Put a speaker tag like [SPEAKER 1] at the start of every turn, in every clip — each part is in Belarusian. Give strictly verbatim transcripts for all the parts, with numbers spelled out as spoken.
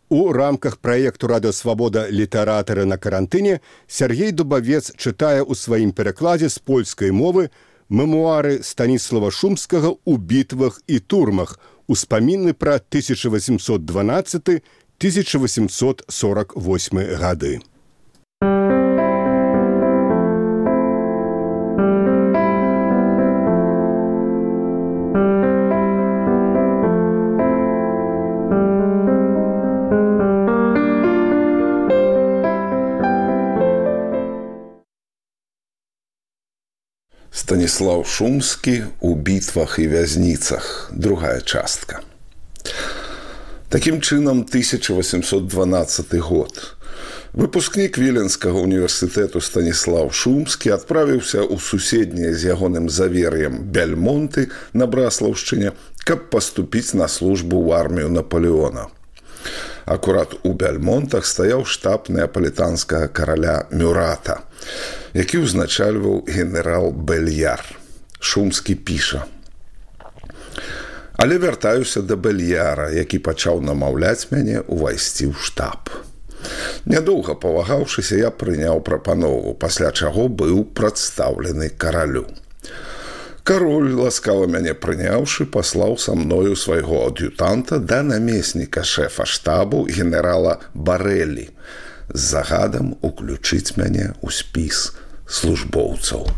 [SPEAKER 1] У рамках праекту «Радыёсвабода. Літаратары на карантыне» Сяргей Дубавец чытае ў сваім перакладзе з польскай мовы мемуары Станіслава Шумскага «У бітвах і турмах», успаміны пра тысяча восемьсот дванадцаты — тысяча восемьсот сорок восьмы гады.
[SPEAKER 2] Станіслаў Шумскі «У бітвах і вязніцах», другая частка. Такім чынам, тысяча восемьсот дванадцаты год. Выпускнік Віленскага універсітэту Станіслаў Шумскі адправіўся ў суседняе з ягоным завер'ем Бельмонты на Браслаўшчыне, каб паступіць на службу ў армію Напалеона. Акурат у Бельмонтах стаяў штаб неапалітанскага караля Мюрата, які ўзначальваў генерал Бельяр. Шумскі піша: «Але вяртаюся да Бельяра, які пачаў намаўляць мяне увайсці ў штаб. Нядоўга павагаўшыся, я прыняў прапанову, пасля чаго быў прадстаўлены каралю. Кароль, ласкава мяне прыняўшы, паслаў са мною свайго ад'ютанта да намесніка шэфа штабу генерала Барэлі з загадам уключыць мяне ў спіс службоўцаў».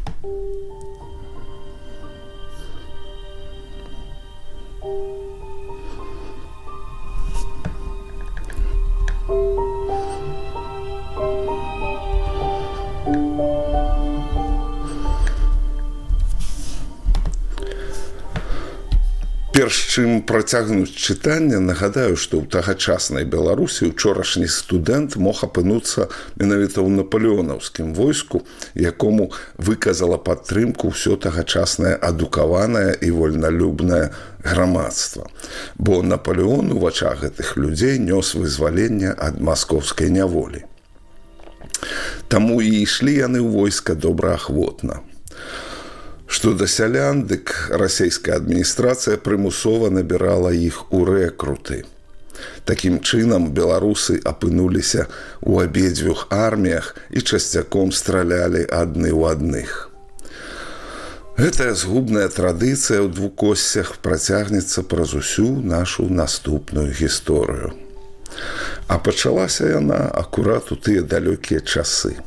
[SPEAKER 2] Перш чым працягнуць чытанне, нагадаю, што ў тагачаснай Беларусі учорашні студэнт мог апынуцца менавіта ў напалеонаўскім войску, якому выказала падтрымку ўсё тагачаснае адукаванае і вольналюбнае грамадства. Бо Напалеон у вачах гэтых людзей нёс вызваленне ад маскоўскай няволі. Таму і ішлі яны ў войска добраахвотна. Што да сялян, дык расійская адміністрацыя прымусова набірала іх у рэкруты. Такім чынам беларусы апынуліся ў абедзвюх арміях і часцяком стралялі адны ў адных. Гэтая згубная традыцыя ў двукоссях працягнецца праз усю нашу наступную гісторыю. А пачалася яна акурат у тыя далёкія часы.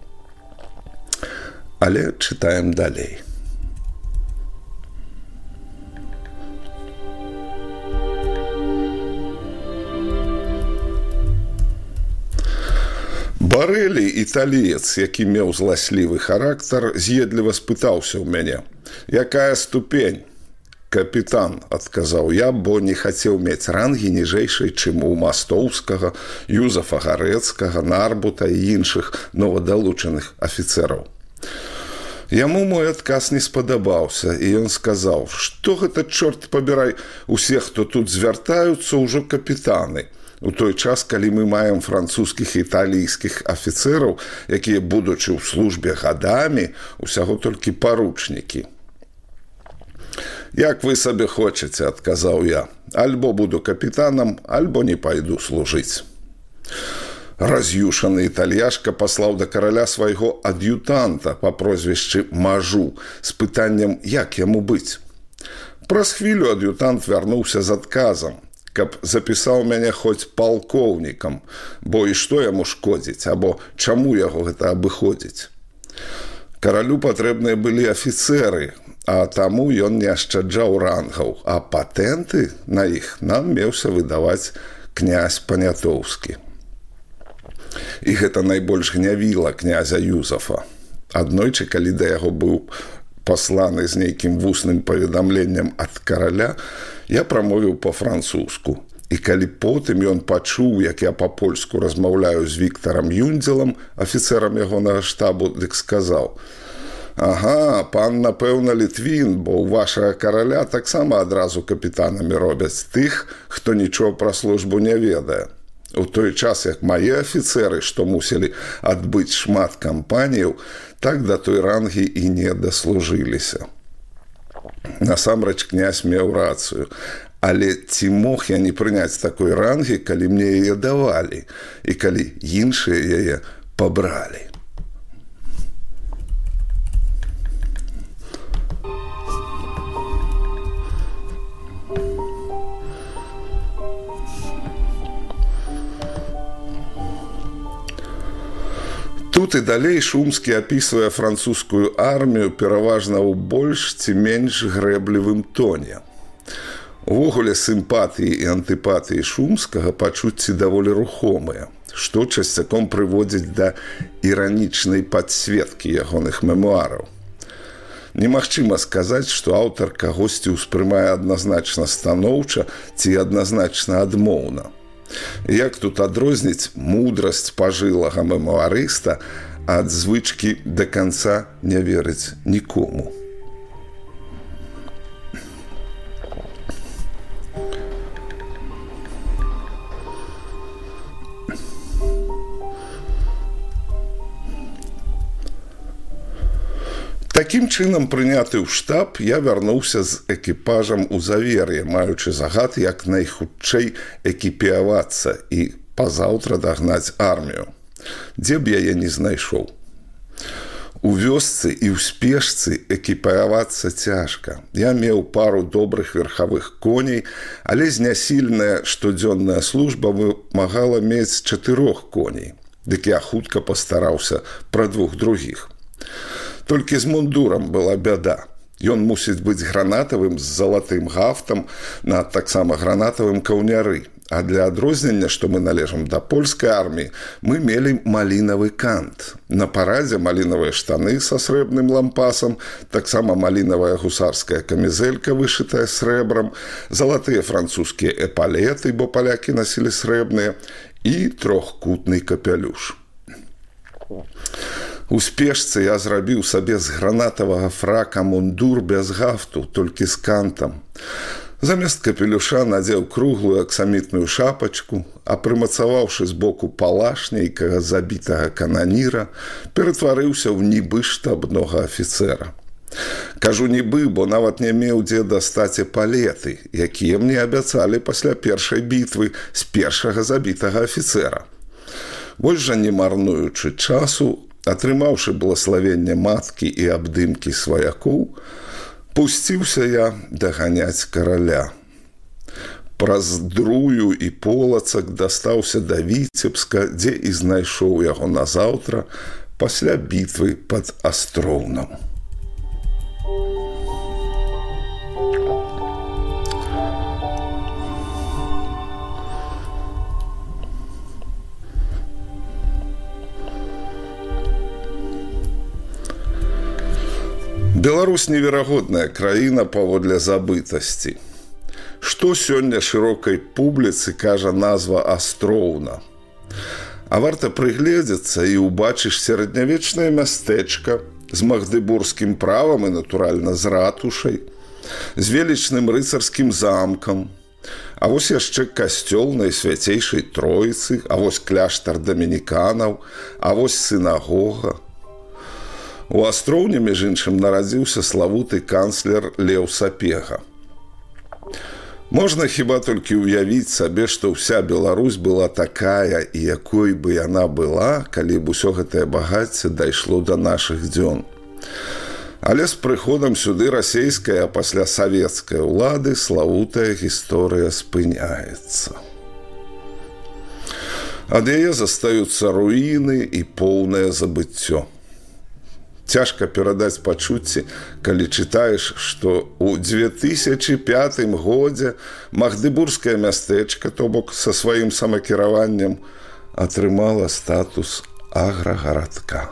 [SPEAKER 2] Але чытаем далей. Барэлі, італіец, які меў зласлівы характар, з'едліва спытаўся ў мяне: «Якая ступень?» «Капітан», адказаў я, бо не хацеў мець рангі ніжэйшай, чым у Мастоўскага, Юзафа Гарэцкага, Нарбута і іншых новадалучаных афіцэраў. Яму мой адказ не спадабаўся, і ён сказаў: «Што гэта, чорт пабірай, усе, хто тут звяртаюцца, ўжо капітаны. У той час, калі мы маем французскіх і італійскіх афіцэраў, якія, будучы ў службе гадамі, усяго толькі паручнікі». «Як вы сабе хочаце», адказаў я. «Альбо буду капітанам, альбо не пайду служыць». Раз'юшаны італьяшка паслаў да караля свайго ад'ютанта па прозвішчы Мажу з пытаннем, як яму быць. Праз хвілю ад'ютант вярнуўся з адказам, каб запісаў мяне хоць палкоўнікам, бо і што яму шкодзіць, або чаму яго гэта абыходзіць. Каралю патрэбныя былі афіцэры, а таму ён не ашчаджаў рангаў, а патэнты на іх нам меўся выдаваць князь Панятоўскі. І гэта найбольш гнявіла князя Юзафа. Аднойчы, калі да яго быў пасланы з нейкім вусным паведамленнем ад караля, я прамовіў па-французску. І калі потым ён пачуў, як я па-польску размаўляю з Віктарам Юндзелам, афіцэрам ягонага штабу, дык сказаў: «Ага, пан, напэўна, літвін, бо ў вашага караля таксама адразу капітанамі робяць тых, хто нічого пра службу не ведае. У той час, як мае афіцэры, што мусілі адбыць шмат кампаніяў, так да той рангі і не даслужыліся». Насамрэч князь меў рацыю. Але ці мог я не прыняць такой рангі, калі мне яе давалі, і калі іншыя яе пабралі. Тут і далей Шумскі апісвае французскую армію пераважна ў больш ці менш грэблівым тоне. Увогуле сімпатыі і антыпатыі Шумскага пачуцці даволі рухомыя, што часцяком прыводзіць да іранічнай падсветкі ягоных мемуараў. Немагчыма сказаць, што аўтар кагосьці ўспрымае адназначна станоўча ці адназначна адмоўна. Як тут адрозніць мудрасць пажылага мемуарыста ад звычкі да канца не верыць нікому? Такім чынам, прыняты ў штаб, я вярнуўся з экіпажам у Завер'е, маючы загад як найхутчэй экіпіявацца і пазаўтра дагнаць армію. Дзе б яе не знайшоў? У вёсцы і ў спешцы экіпіявацца цяжка. Я меў пару добрых верхавых коней, але знясільная штодзённая служба вымагала мець чатырох коней. Дык я хутка пастараўся пра двух другіх. Толькі з мундурам была бяда. Ён мусіць быць гранатавым з залатым гафтам на таксама гранатавым каўняры. А для адрознення, што мы належым да польскай арміі, мы мелі малінавы кант. На парадзе малінавыя штаны са срэбным лампасам, таксама малінавая гусарская камізэлька, вышытая срэбрам, залатыя французскія эпалеты, бо палякі насілі срэбныя, і трохкутны капялюш. У спешцы я зрабіў сабе з гранатавага фрака мундур без гафту, толькі з кантам. Замест капелюша надзеў круглую аксамітную шапачку, а прымацаваўшы збоку палаш нейкага забітага кананіра, ператварыўся ў нібы штабнога афіцэра. Кажу нібы, бо нават не меў дзе дастаць эпалеты, якія мне абяцалі пасля першай бітвы з першага забітага афіцэра. Больш жа не марнуючы часу, атрымаўшы благаславенне маткі і абдымкі сваякоў, пусціўся я даганяць караля. Праз Друю і Полацак дастаўся да Віцебска, дзе і знайшоў яго назаўтра пасля бітвы пад Астроўнам. Беларусь неверагодная краіна паводле забытасці. Што сёння шырокай публіцы кажа назва Астроўна? А варта прыгледзецца і ўбачыш сярэднявечнае мястэчка з магдыбургскім правам і, натуральна, з ратушай, з велічным рыцарскім замкам, а вось яшчэ касцёл Найсвяцейшай Троіцы, а вось кляштар дамініканаў, а вось сінагога. У Астроўні, між іншым, нарадзіўся славуты канцлер Леў Сапега. Можна хіба толькі ўявіць сабе, што ўся Беларусь была такая, і якой бы яна была, калі б усё гэтае багацце дайшло да нашых дзён. Але з прыходам сюды расейскай, а пасля савецкай улады славутая гісторыя спыняецца. Ад яе застаюцца руіны і поўнае забыццё. Цяжка перадаць пачуцці, калі чытаеш, што ў дзве тысячы пятым годзе магдыбургскае мястэчка, то бок са сваім самакіраваннем, атрымала статус аграгарадка.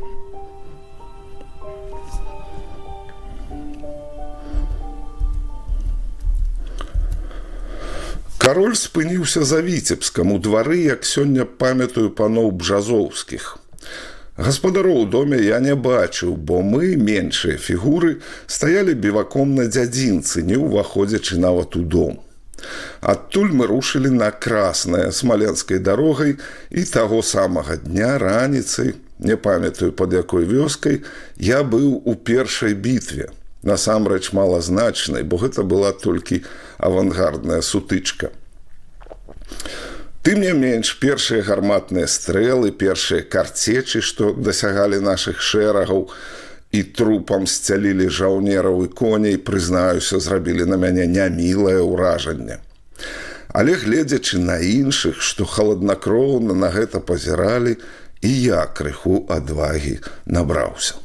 [SPEAKER 2] Кароль спыніўся за Віцебскам у двары, як сёння памятаю паноў Бжазоўскіх. Гаспадароў у доме я не бачыў, бо мы, меншыя фігуры, стаялі біваком на дзядзінцы, не ўваходзячы нават у дом. Адтуль мы рушылі на Краснае смаленскай дарогай, і таго самага дня раніцай, не памятаю пад якой вёскай, я быў у першай бітве. насамрэч малазначнай, бо гэта была толькі авангардная сутычка. Тым не менш, першыя гарматныя стрэлы, першыя карцечы, што дасягалі нашых шэрагаў і трупам сцялілі жаўнераў і коней, прызнаюся, зрабілі на мяне нямілае ўражанне. Але гледзячы на іншых, што халаднакроўна на гэта пазіралі, і я крыху адвагі набраўся.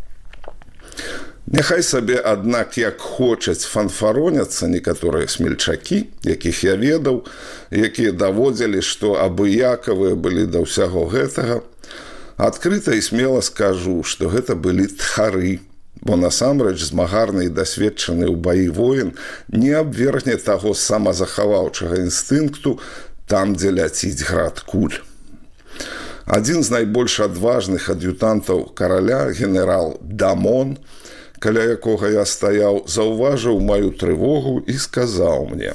[SPEAKER 2] Няхай сабе, аднак, як хочуць фанфароняцца некаторыя смельчакі, якіх я ведаў, якія даводзілі, што абыякавыя былі да ўсяго гэтага, адкрыта і смела скажу, што гэта былі тхары, бо насамрэч змагарны і дасведчаны ў баі воін не абвергне таго самазахаваўчага інстынкту там, дзе ляціць град куль. Адзін з найбольш адважных ад'ютантаў караля, генерал Дамон, каля якога я стаяў, заўважыў маю трывогу і сказаў мне: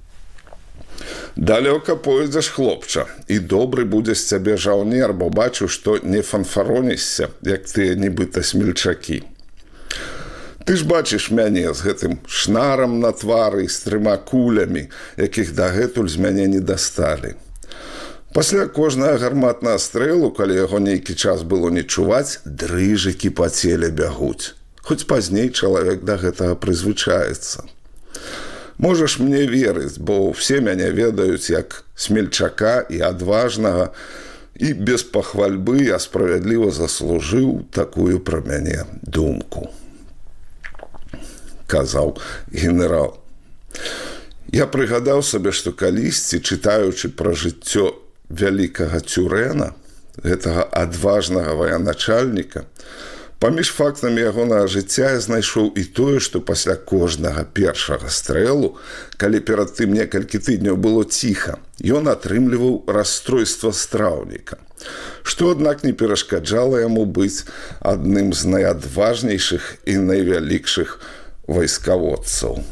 [SPEAKER 2] «Далёка пойдзеш, хлопча, і добры будзе з цябе жаўнер, бо бачу, што не фанфаронішся, як тыя нібыта смельчакі. Ты ж бачыш мяне з гэтым шнарам на твары і з трыма кулямі, якіх дагэтуль з мяне не дасталі. Пасля кожнага гарматнага стрэлу, калі яго нейкі час было не чуваць, дрыжыкі па целе бягуць. Хоць пазней чалавек да гэтага прызвычаецца. Можаш мне верыць, бо ўсе мяне ведаюць як смельчака і адважнага, і без пахвальбы я справядліва заслужыў такую пра мяне думку», казаў генерал. Я прыгадаў сабе, што калісьці, чытаючы пра жыццё вялікага Цюрэна, гэтага адважнага военачальніка, паміж фактамі ягонага жыцця я знайшоў і тое, што пасля кожнага першага стрэлу, калі перад тым некалькі тыдняў было ціха, ён атрымліваў расстройства страўніка, што, аднак, не перашкаджала яму быць адным з найадважнейшых і найвялікшых вайскаводцаў.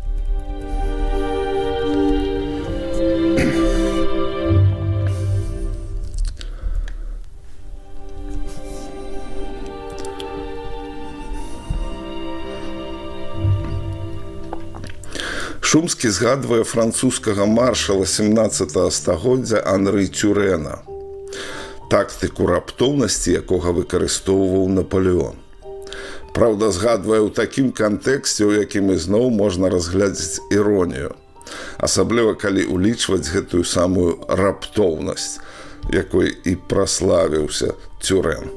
[SPEAKER 2] Шумскі згадвае французскага маршала сямнаццатага стагоддзя Анры Цюрэна, тактыку раптоўнасці якога выкарыстоўваў Напалеон. Праўда, згадвае ў такім кантэксце, у якім ізноў можна разглядзець іронію, асабліва калі улічваць гэтую самую раптоўнасць, якой і праславіўся Цюрэн.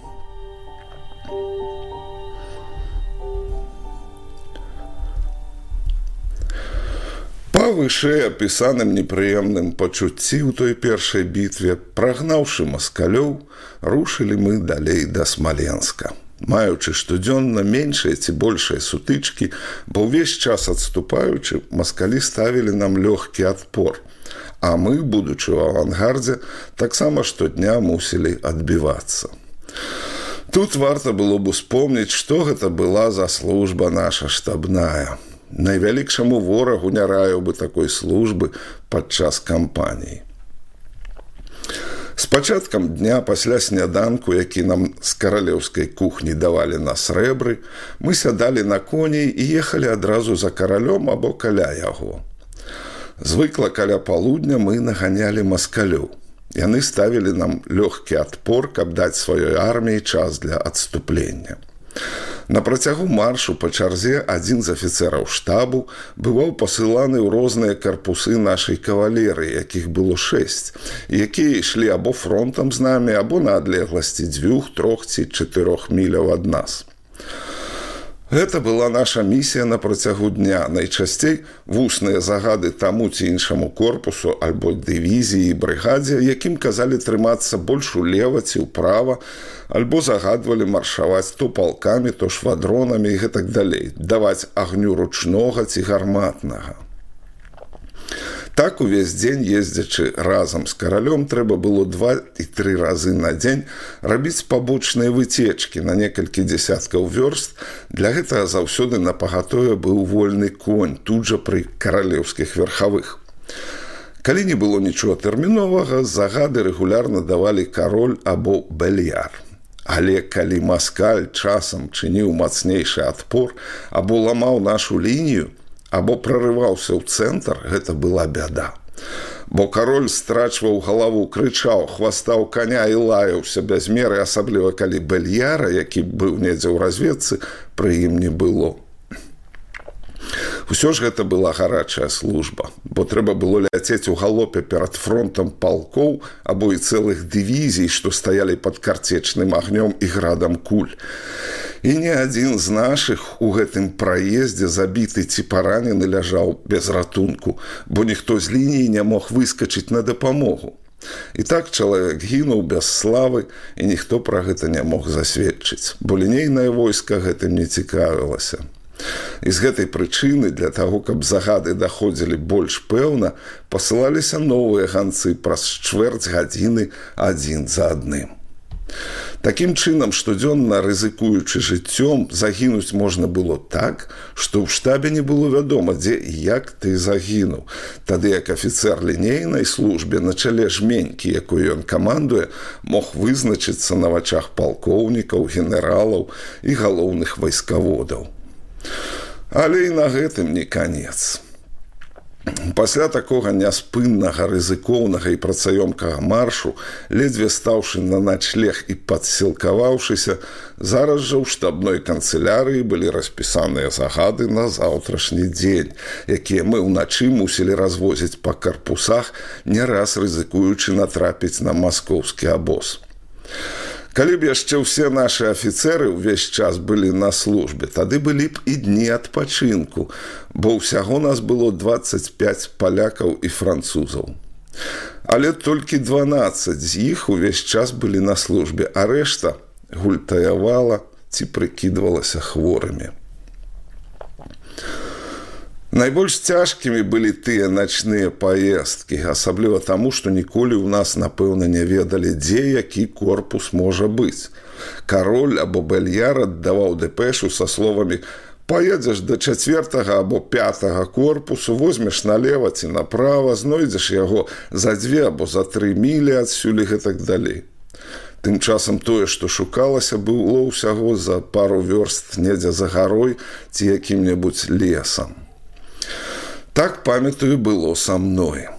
[SPEAKER 2] Па вышэй апісаным непрыемным пачуцці ў той першай бітве, прагнаўшы маскалёў, рушылі мы далей да Смаленска, маючы штодзённа меншыя ці большыя сутычкі, бо ўвесь час адступаючы, маскалі ставілі нам лёгкі адпор, а мы, будучы ў авангардзе, таксама штодня мусілі адбівацца. Тут варта было б успомніць, што гэта была за служба наша штабная. Найвялікшаму ворагу не раіў бы такой службы падчас кампаніі. З пачаткам дня пасля сняданку, які нам з каралеўскай кухні давалі на срэбры, мы сядалі на коней і ехалі адразу за каралём або каля яго. Звыкла каля палудня мы наганялі маскалёў. Яны ставілі нам лёгкі адпор, каб даць сваёй арміі час для адступлення. На працягу маршу па чарзе адзін з афіцэраў штабу бываў пасыланы ў розныя карпусы нашай кавалерыі, якіх было шэсць, якія ішлі або фронтам з намі, або на адлегласці дзвюх, трох ці чатырох міляў ад нас. Гэта была наша місія на працягу дня, найчасцей вусныя загады таму ці іншаму корпусу альбо дывізіі і брыгадзе, якім казалі трымацца больш улева ці ўправа, альбо загадвалі маршаваць то палкамі, то швадронамі і гэтак далей, даваць агню ручнога ці гарматнага. Так увесь дзень, ездзячы разам з каралём, трэба было два і тры разы на дзень рабіць пабочныя выцечкі на некалькі дзесяткаў вёрст. Для гэтага заўсёды напагатове быў вольны конь, тут жа пры каралеўскіх верхавых. Калі не было нічога тэрміновага, загады рэгулярна давалі кароль або бельяр. Але калі маскаль часам чыніў мацнейшы адпор, або ламаў нашу лінію, або прарываўся ў цэнтр, гэта была бяда. Бо кароль страчваў галаву, крычаў, хвастаў каня і лаяўся без меры, асабліва калі Бельяра, які быў недзе ў разведцы, пры ім не было. Усё ж гэта была гарачая служба, бо трэба было ляцець у галопе перад фронтам палкоў або і цэлых дывізій, што стаялі пад карцечным агнём і градам куль. І ні адзін з нашых у гэтым праездзе забіты ці паранены ляжаў без ратунку, бо ніхто з лініі не мог выскачыць на дапамогу. І так чалавек гінуў без славы, і ніхто пра гэта не мог засведчыць, бо лінейнае войска гэтым не цікавілася. І з гэтай прычыны для таго, каб загады даходзілі больш пэўна, пасылаліся новыя ганцы праз чвэрць гадзіны адзін за адным. Такім чынам, штодзённа рызыкуючы жыццём, загінуць можна было так, што ў штабе не было вядома, дзе і як ты загінуў. Тады як афіцэр лінейнай службе на чале жменькі, якой ён камандуе, мог вызначыцца на вачах палкоўнікаў, генералаў і галоўных вайскаводаў. Але і на гэтым не канец. Пасля такога няспыннага, рызыкоўнага і працаёмкага маршу, ледзьве стаўшы на начлег і падсілкаваўшыся, зараз жа ў штабной канцылярыі былі распісаныя загады на заўтрашні дзень, якія мы ўначы мусілі развозіць па карпусах, не раз рызыкуючы натрапіць на маскоўскі абоз. Калі б яшчэ ўсе нашы афіцэры ўвесь час былі на службе, тады былі б і дні адпачынку, бо ўсяго нас было дваццаць пяць палякаў і французаў. Але толькі дванаццаць з іх увесь час былі на службе, а рэшта гультаявала ці прыкідвалася хворымі. Найбольш цяжкімі былі тыя начныя паездкі, асабліва таму, што ніколі ў нас, напэўна, не ведалі, дзе які корпус можа быць. Кароль або Бельяр аддаваў дэпешу са словамі «Паедзеш да чацвертага або пятага корпусу, возьмеш налева ці направа, знойдзеш яго за дзве або за тры мілі адсюль і гэтак далей». Тым часам тое, што шукалася, было ўсяго за пару вёрст недзе за гарой ці якім-небудзь лесам. Так, памятаю, было са мной.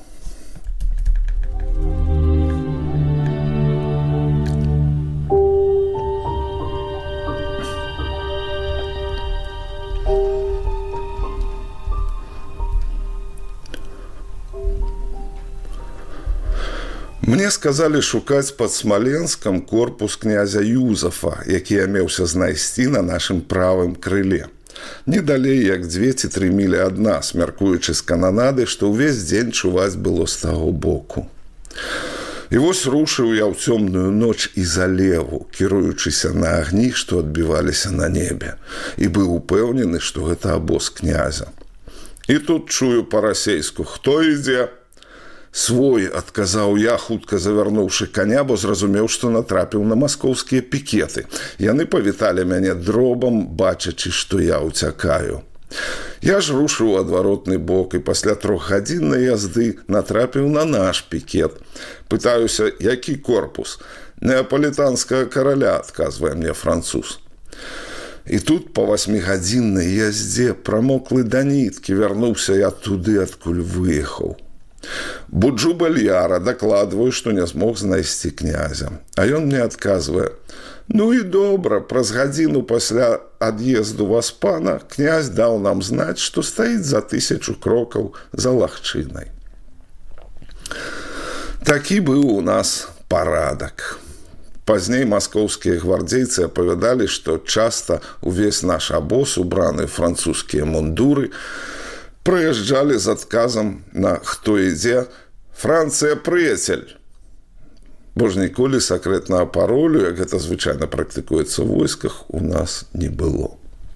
[SPEAKER 2] Мне сказалі шукаць пад Смаленскам корпус князя Юзафа, які я меўся знайсці на нашым правым крыле. Не далей, як дзве ці тры мілі ад нас, мяркуючы з кананады, што ўвесь дзень чуваць было з таго боку. І вось рушыў я ў цёмную ноч і залеву, кіруючыся на агні, што адбіваліся на небе, і быў упэўнены, што гэта абоз князя. І тут чую па-расейску: «Хто ідзе?» «Свой», адказаў я, хутка завярнуўшы каня, бо зразумеў, што натрапіў на маскоўскія пікеты. Яны павіталі мяне дробам, бачачы, што я ўцякаю. Я ж рушыў у адваротны бок і пасля трохгадзіннай язды натрапіў на наш пікет. Пытаюся, які корпус? «Неапалітанскага караля», адказвае мне француз. І тут па васьмігадзіннай яздзе, прамоклы да ніткі, вярнуўся я туды, адкуль выехаў. Буджу Бельяра, дакладваю, што не змог знайсці князя. А ён мне адказвае: «Ну і добра, праз гадзіну пасля ад'езду васпана князь даў нам знаць, што стаіць за тысячу крокаў за лагчынай». Такі быў у нас парадак. Пазней маскоўскія гвардзейцы апавядалі, што часта ўвесь наш абоз, убраны французскія мундуры, прыязджалі з адказам на «Хто ідзе?» «Францыя, прыяцель!» Бо ж ніколі сакрэтнага паролю, як гэта звычайна практыкуецца ў войсках, у нас не было.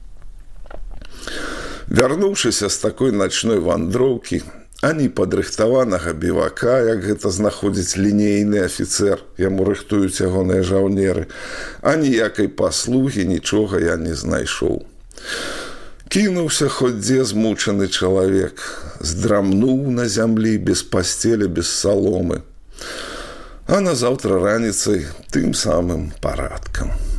[SPEAKER 2] Вярнуўшыся з такой начной вандроўкі, ані падрыхтаванага бівака, як гэта знаходзіць лінейны афіцэр, яму рыхтуюць ягоныя жаўнеры, аніякай паслугі, нічога я не знайшоў. Кінуўся хоць дзе змучаны чалавек, здрамнуў на зямлі без пасцелі, без саломы. А назаўтра раніцай тым самым парадкам.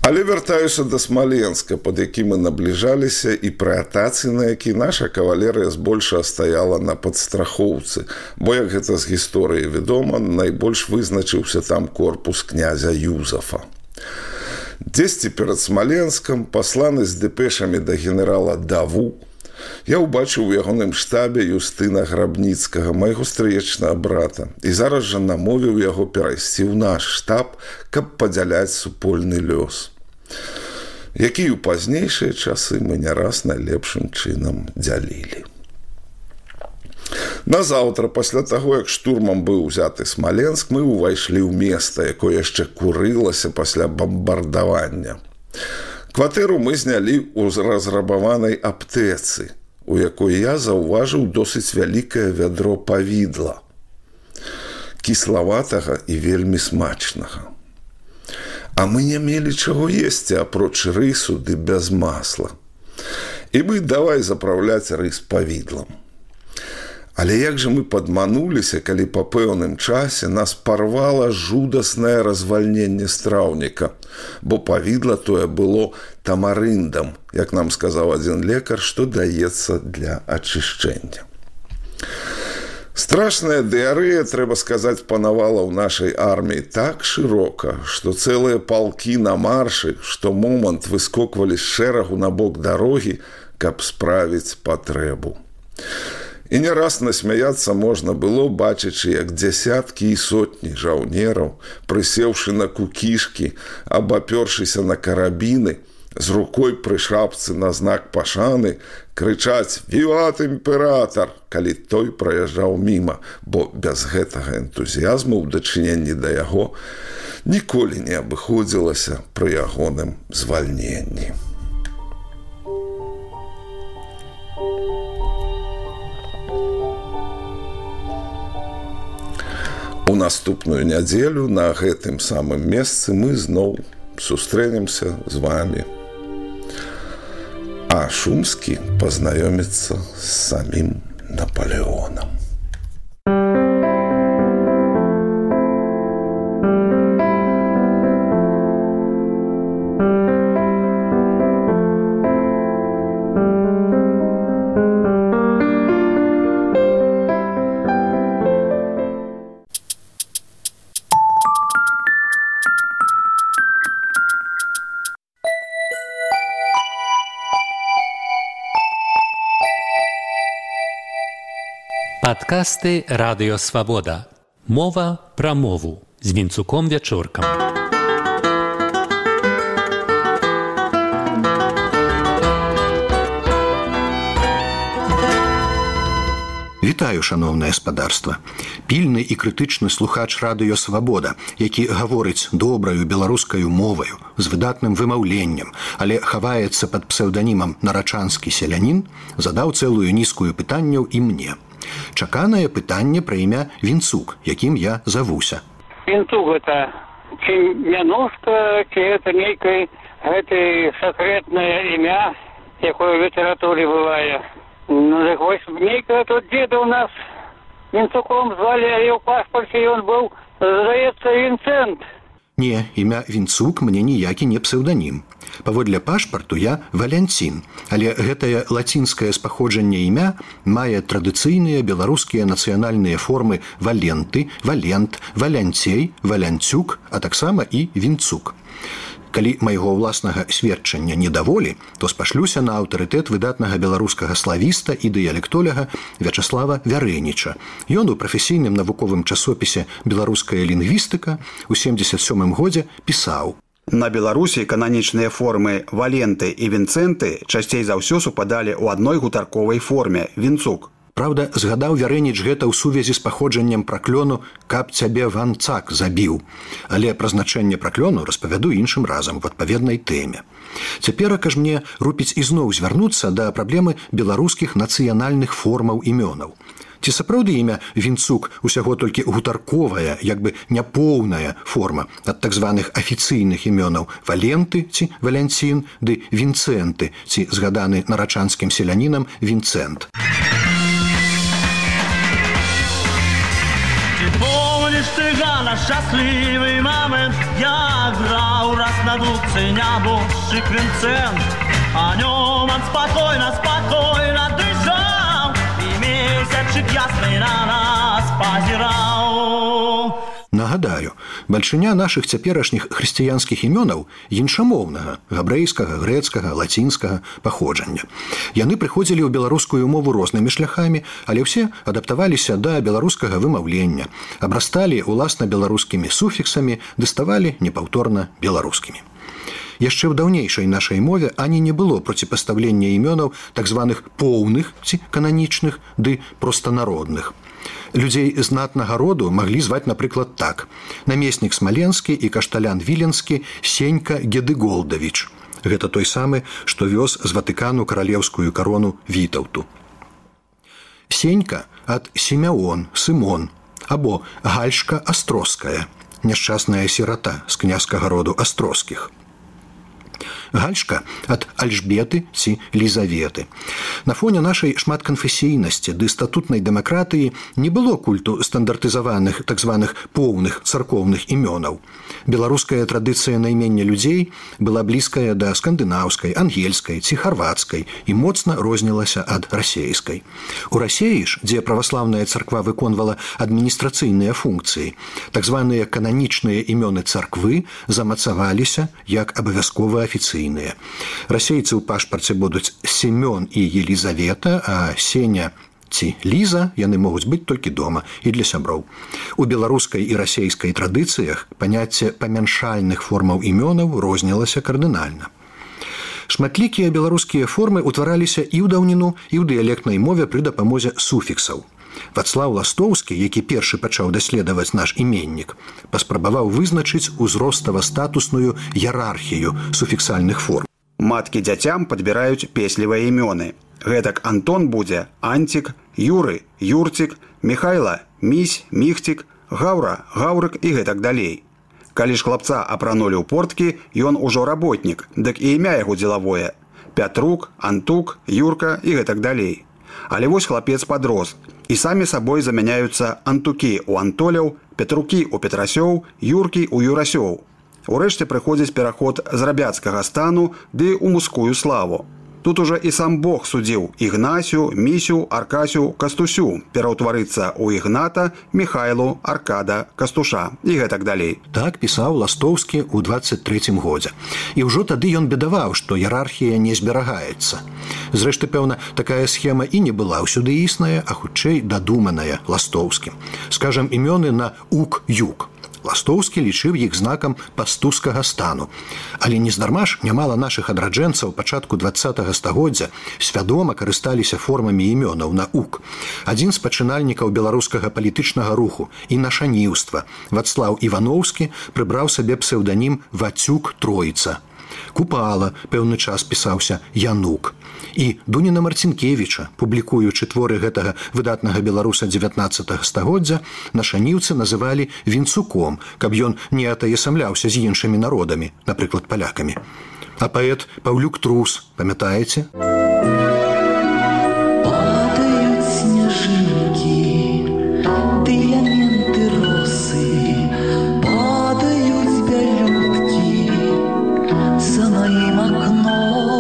[SPEAKER 2] Але вяртаюся да Смаленска, пад які мы набліжаліся і пры атацы, на які наша кавалерыя збольшага стаяла на падстрахоўцы, бо, як гэта з гісторыі вядома, найбольш вызначыўся там корпус князя Юзафа. Дзесьці перад Смаленскам, пасланы з дэпешамі да генерала Даву, я ўбачыў у ягоным штабе Юстына Грабніцкага, майго стрыечнага брата, і зараз жа намовіў яго перайсці ў наш штаб, каб падзяляць супольны лёс, які ў пазнейшыя часы мы не раз найлепшым чынам дзялілі. Назаўтра, пасля таго, як штурмам быў узяты Смаленск, мы ўвайшлі ў места, якое яшчэ курылася пасля бамбардавання. Кватэру мы знялі ў разрабаванай аптэцы, у якой я заўважыў досыць вялікае вядро павідла, кіславатага і вельмі смачнага. А мы не мелі чаго есці, апроч рысу ды без масла. І мы давай запраўляць рыс павідлам. Але як жа мы падмануліся, калі па пэўным часе нас парвала жудаснае развальненне страўніка, бо павідла тое было тамарындам, як нам сказаў адзін лекар, што даецца для ачышчэння. Страшная дыярэя, трэба сказаць, панавала ў нашай арміі так шырока, што цэлыя палкі на маршы, што момант выскоквалі з шэрагу на бок дарогі, каб справіць патрэбу. І не раз насмяяцца можна было, бачачы, як дзясяткі і сотні жаўнераў, прысеўшы на кукішкі, абапёршыся на карабіны, з рукой пры шапцы на знак пашаны, крычаць «Віват імператар!», калі той праязджаў міма, бо без гэтага энтузіязму ў дачыненні да яго ніколі не абыходзілася пры ягоным звальненні. У наступную нядзелю на гэтым самым месцы мы зноў сустрэнемся з вамі. А Шумскі пазнаёміцца з самім Напалеонам.
[SPEAKER 3] Падкасты Радыё Свабода. Мова пра мову з Вінцуком Вячоркам.
[SPEAKER 4] Вітаю, шаноўнае спадарства. Пільны і крытычны слухач Радыё Свабода, які гаворыць добраю беларускаю моваю, з выдатным вымаўленнем, але хаваецца пад псеўданімам «Нарачанскі селянін», задаў цэлую нізкую пытанняў і мне. Чаканае пытанне пра імя Вінцук, якім я завуся.
[SPEAKER 5] Вінцук гэта ці мянушка, ці гэта нейкае гэта сакрэтнае імя, якое ў літаратуры бывае. Ну, так вось нейкае тут дзеда ў нас Вінцуком звалі, але ў пашпарце ён быў, здаецца, Вінцэнт.
[SPEAKER 4] Не, імя Вінцук мне ніякі не псеўданім. Паводле пашпарту я Валянцін, але гэтае лацінскае спаходжанне імя мае традыцыйныя беларускія нацыянальныя формы Валенты, Валент, Валянцей, Валянцюк, а таксама і Вінцук. Калі майго ўласнага сведчання не даволі, то спашлюся на аўтарытэт выдатнага беларускага славіста і дыялектоляга Вячаслава Вярэніча. Ён у прафесійным навуковым часопісе «Беларуская лінгвістыка» у семдзесят сёмым годзе пісаў:
[SPEAKER 6] На Беларусі кананічныя формы Валенты і Вінцэнты часцей за ўсё супадалі ў адной гутарковай форме Вінцук.
[SPEAKER 4] Праўда, згадаў Вярэніч гэта ў сувязі з паходжаннем праклёну «Каб цябе Ванцак забіў». Але пра значэнне праклёну распавяду іншым разам в адпаведнай тэме. Цяперака ж мне рупіць ізноў звярнуцца да праблемы беларускіх нацыянальных формаў імёнаў. Ці сапраўды імя Вінцук усяго толькі гутарковая, як бы няпоўная форма ад так званых афіцыйных імёнаў Валенты ці Валянцін ды Вінцэнты ці згаданы нарачанскім селянінам Вінцэнт.
[SPEAKER 7] помніш ти, Ганна, щасливий момент, я грав раз на дудці нябожий квінцент, а ньому спокійно, спокійно дишав, і місячик ясний на нас позирав.
[SPEAKER 4] Нагадаю, бальшыня нашых цяперашніх хрысціянскіх імёнаў іншамоўнага, габрэйскага, грэцкага, лацінскага паходжання. Яны прыходзілі ў беларускую мову рознымі шляхамі, але ўсе адаптаваліся да беларускага вымаўлення, абрасталі уласна беларускімі суфіксамі, ды ставалі непаўторна беларускімі. Яшчэ ў даўнейшай нашай мове ані не было проціпастаўлення імёнаў так званых поўных ці кананічных ды простанародных. Людзей знатнага роду маглі зваць, напрыклад, так: намеснік Смаленскі і кашталян Віленскі Сенька Гедыголдавіч. Гэта той самы, што вёз з Ватыкану каралеўскую карону Вітаўту. Сенька ад Сімеон, Сымон, або Гальшка Астроская, няшчасная сірата з князькага роду Астроскіх. Гальшка ад Альжбеты ці Лізаветы. На фоне нашай шматканфесійнасці ды статутнай дэмакратыі не было культу стандартызаваных так званых поўных царкоўных імёнаў. Беларуская традыцыя наймення людзей была блізкая да скандынаўскай, ангельскай ці харвацкай і моцна рознілася ад расейскай. У Расеі ж, дзе праваслаўная царква выконвала адміністрацыйныя функцыі, так званыя кананічныя імёны царквы замацаваліся як абавязкова афіцыйныя. Расейцы ў пашпарце будуць Семён і Елізавета, а Сеня ці Ліза яны могуць быць толькі дома і для сяброў. У беларускай і расейскай традыцыях паняцце памяншальных формаў імёнаў рознілася кардынальна. Шматлікія беларускія формы ўтвараліся і ў даўніну, і ў дыялектнай мове пры дапамозе суфіксаў. Вацлаў Ластоўскі, які першы пачаў даследаваць наш іменнік, паспрабаваў вызначыць узростава-статусную іерархію суфіксальных форм.
[SPEAKER 6] Маткі дзяцям падбіраюць песлівыя імёны. Гэтак Антон будзе Антик, Юры – Юрцік, Михайла – Місь, Міхцік, Гаўра – Гаўрык і гэтак далей. Калі ж хлапца апранулі ў порткі, ён ужо работнік, дык і імя яго дзелавое – Пятрук, Антук, Юрка і гэтак далей. Але вось хлапец падрос, і самі сабой замяняюцца Антукі ў Антоляў, Петрукі ў Петрасёў, Юркі ў Юрасёў. Урэшце прыходзіць пераход з рабяцкага стану ды ў мужскую славу. Тут уже і сам Бог судзіў Ігнасю, Місю, Аркасю, Кастусю пераўтварыцца ў Ігната, Михайлу, Аркада, Кастуша і гэтак далей.
[SPEAKER 4] Так пісаў Ластоўскі ў дваццаць трэцім годзе. І ўжо тады ён бедаваў, што іерархія не зберагаецца. Зрэшты, пэўна, такая схема і не была ўсюды існая, а хутчэй дадуманая Ластоўскім. Скажам, імёны на ук-юк. Ластоўскі лічыў іх знакам пастускага стану. Але нездарма ж нямала нашых адраджэнцаў пачатку дваццатага стагоддзя свядома карысталіся формамі імёнаў на ук. Адзін з пачынальнікаў беларускага палітычнага руху і нашаніўства, Вацлаў Івановскі, прыбраў сабе псеўданім Вацюк Троіца. Купала пэўны час пісаўся Янук. І Дуніна Марцінкевіча, публікуючы творы гэтага выдатнага беларуса дзевятнаццатага стагоддзя, нашаніўцы называлі Вінцуком, каб ён не атаясамляўся з іншымі народамі, напрыклад, палякамі. А паэт Паўлюк Трус, памятаеце?
[SPEAKER 8] Падаюць сняжынкі, дыяменты росы, падаюць бялюткі за маім акном.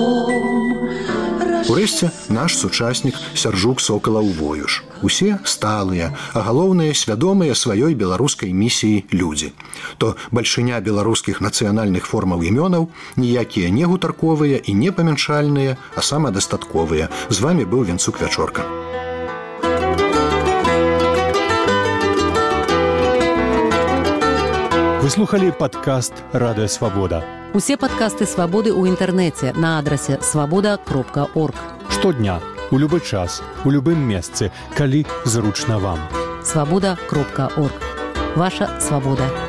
[SPEAKER 4] Урэшце, наш сучаснік Сяржук Сокалаў Воюш. Усе сталыя, а галоўныя свядомыя сваёй беларускай місіі людзі. То бальшыня беларускіх нацыянальных формаў імёнаў ніякія не гутарковыя і не памяншальныя, а самадастатковыя. З вамі быў Вінцук Вячорка.
[SPEAKER 9] Вы слухали падкаст «Радыё Свабода».
[SPEAKER 10] Усе падкасты «Свабоды» ў інтэрнэце на адрасе свабода кропка орг.
[SPEAKER 9] Штодня, у любы час, у любым месцы, калі зручна вам.
[SPEAKER 10] свабода кропка орг. Ваша свабода.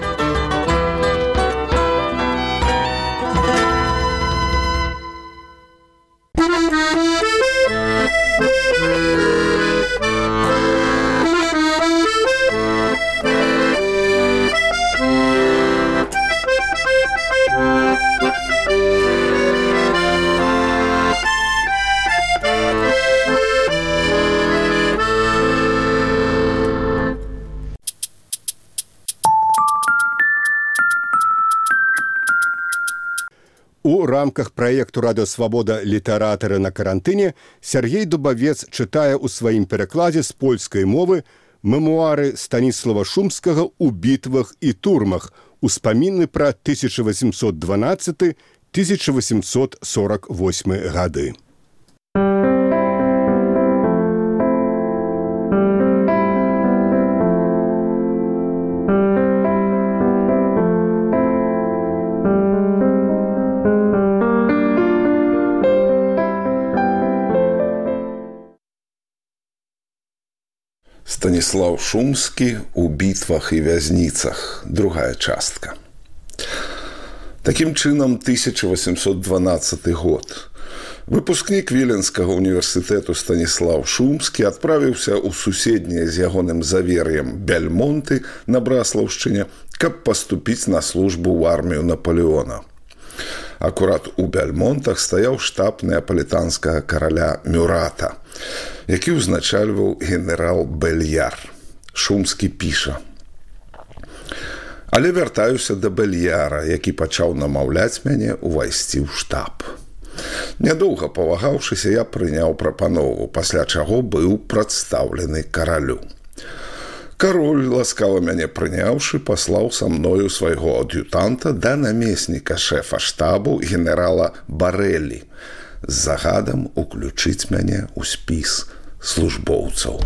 [SPEAKER 1] У рамках праекту «Радыёсвабода. Літаратары на карантыне» Сяргей Дубавец чытае ў сваім перакладзе з польскай мовы мемуары Станіслава Шумскага «У бітвах і турмах», успаміны пра тысяча восемьсот дванадцаты — тысяча восемьсот сорок восьмы гады.
[SPEAKER 2] Станіслаў Шумскі «У бітвах і вязніцах», другая частка. Такім чынам, тысяча восемьсот дванадцаты год. Выпускнік Віленскага універсітэту Станіслаў Шумскі адправіўся ў суседняе з ягоным завер'ем Бяльмонты на Браслаўшчыне, каб паступіць на службу ў армію Напалеона. Акурат у Бяльмонтах стаяў штаб неапалітанскага караля Мюрата, які ўзначальваў генерал Бельяр. Шумскі піша: «Але вяртаюся да Бельяра, які пачаў намаўляць мяне увайсці ў штаб. Нядоўга павагаўшыся, я прыняў прапанову, пасля чаго быў прадстаўлены каралю. Кароль, ласкава мяне прыняўшы, паслаў са мною свайго ад'ютанта да намесніка шэфа штабу генерала Барэлі з загадам уключыць мяне ў спіс службоўцаў».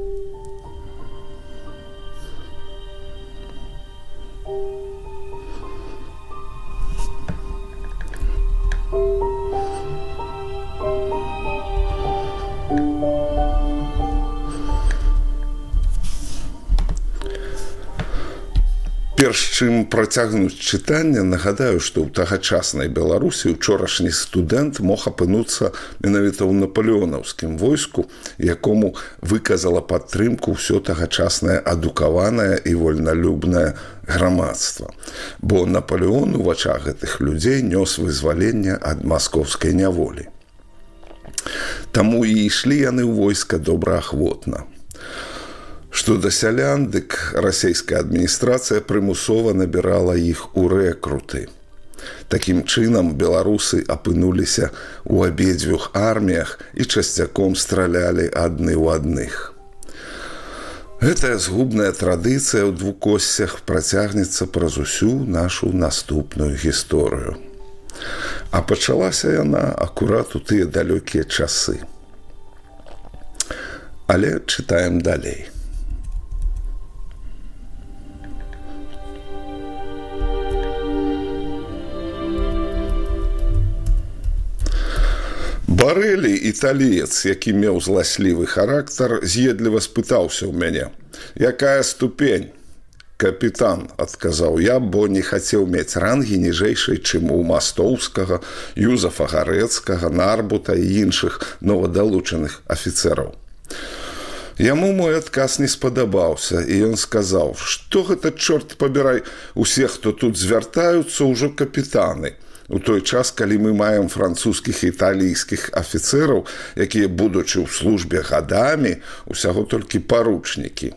[SPEAKER 2] Перш чым працягнуць чытанне, нагадаю, што ў тагачаснай Беларусі учорашні студэнт мог апынуцца менавіта ў напалеонаўскім войску, якому выказала падтрымку ўсё тагачаснае адукаванае і вольналюбнае грамадства. Бо Напалеон у вачах гэтых людзей нёс вызваленне ад маскоўскай няволі. Таму і ішлі яны ў войска добраахвотна. Што да сялян, дык расійская адміністрацыя прымусова набірала іх у рэкруты. Такім чынам беларусы апынуліся ў абедзвюх арміях і часцяком стралялі адны ў адных. Гэтая згубная традыцыя ў двукоссях працягнецца праз усю нашу наступную гісторыю. А пачалася яна акурат у тыя далёкія часы. Але чытаем далей. Барэлі, італіец, які меў зласлівы характар, з'едліва спытаўся ў мяне: «Якая ступень?» «Капітан», адказаў я, бо не хацеў мець рангі ніжэйшай, чым у Мастоўскага, Юзафа Гарэцкага, Нарбута і іншых новадалучаных афіцэраў. Яму мой адказ не спадабаўся, і ён сказаў: «Што гэта, чорт пабірай, усе, хто тут звяртаюцца, ўжо капітаны. У той час, калі мы маем французскіх і італійскіх афіцэраў, якія, будучы ў службе гадамі, усяго толькі паручнікі».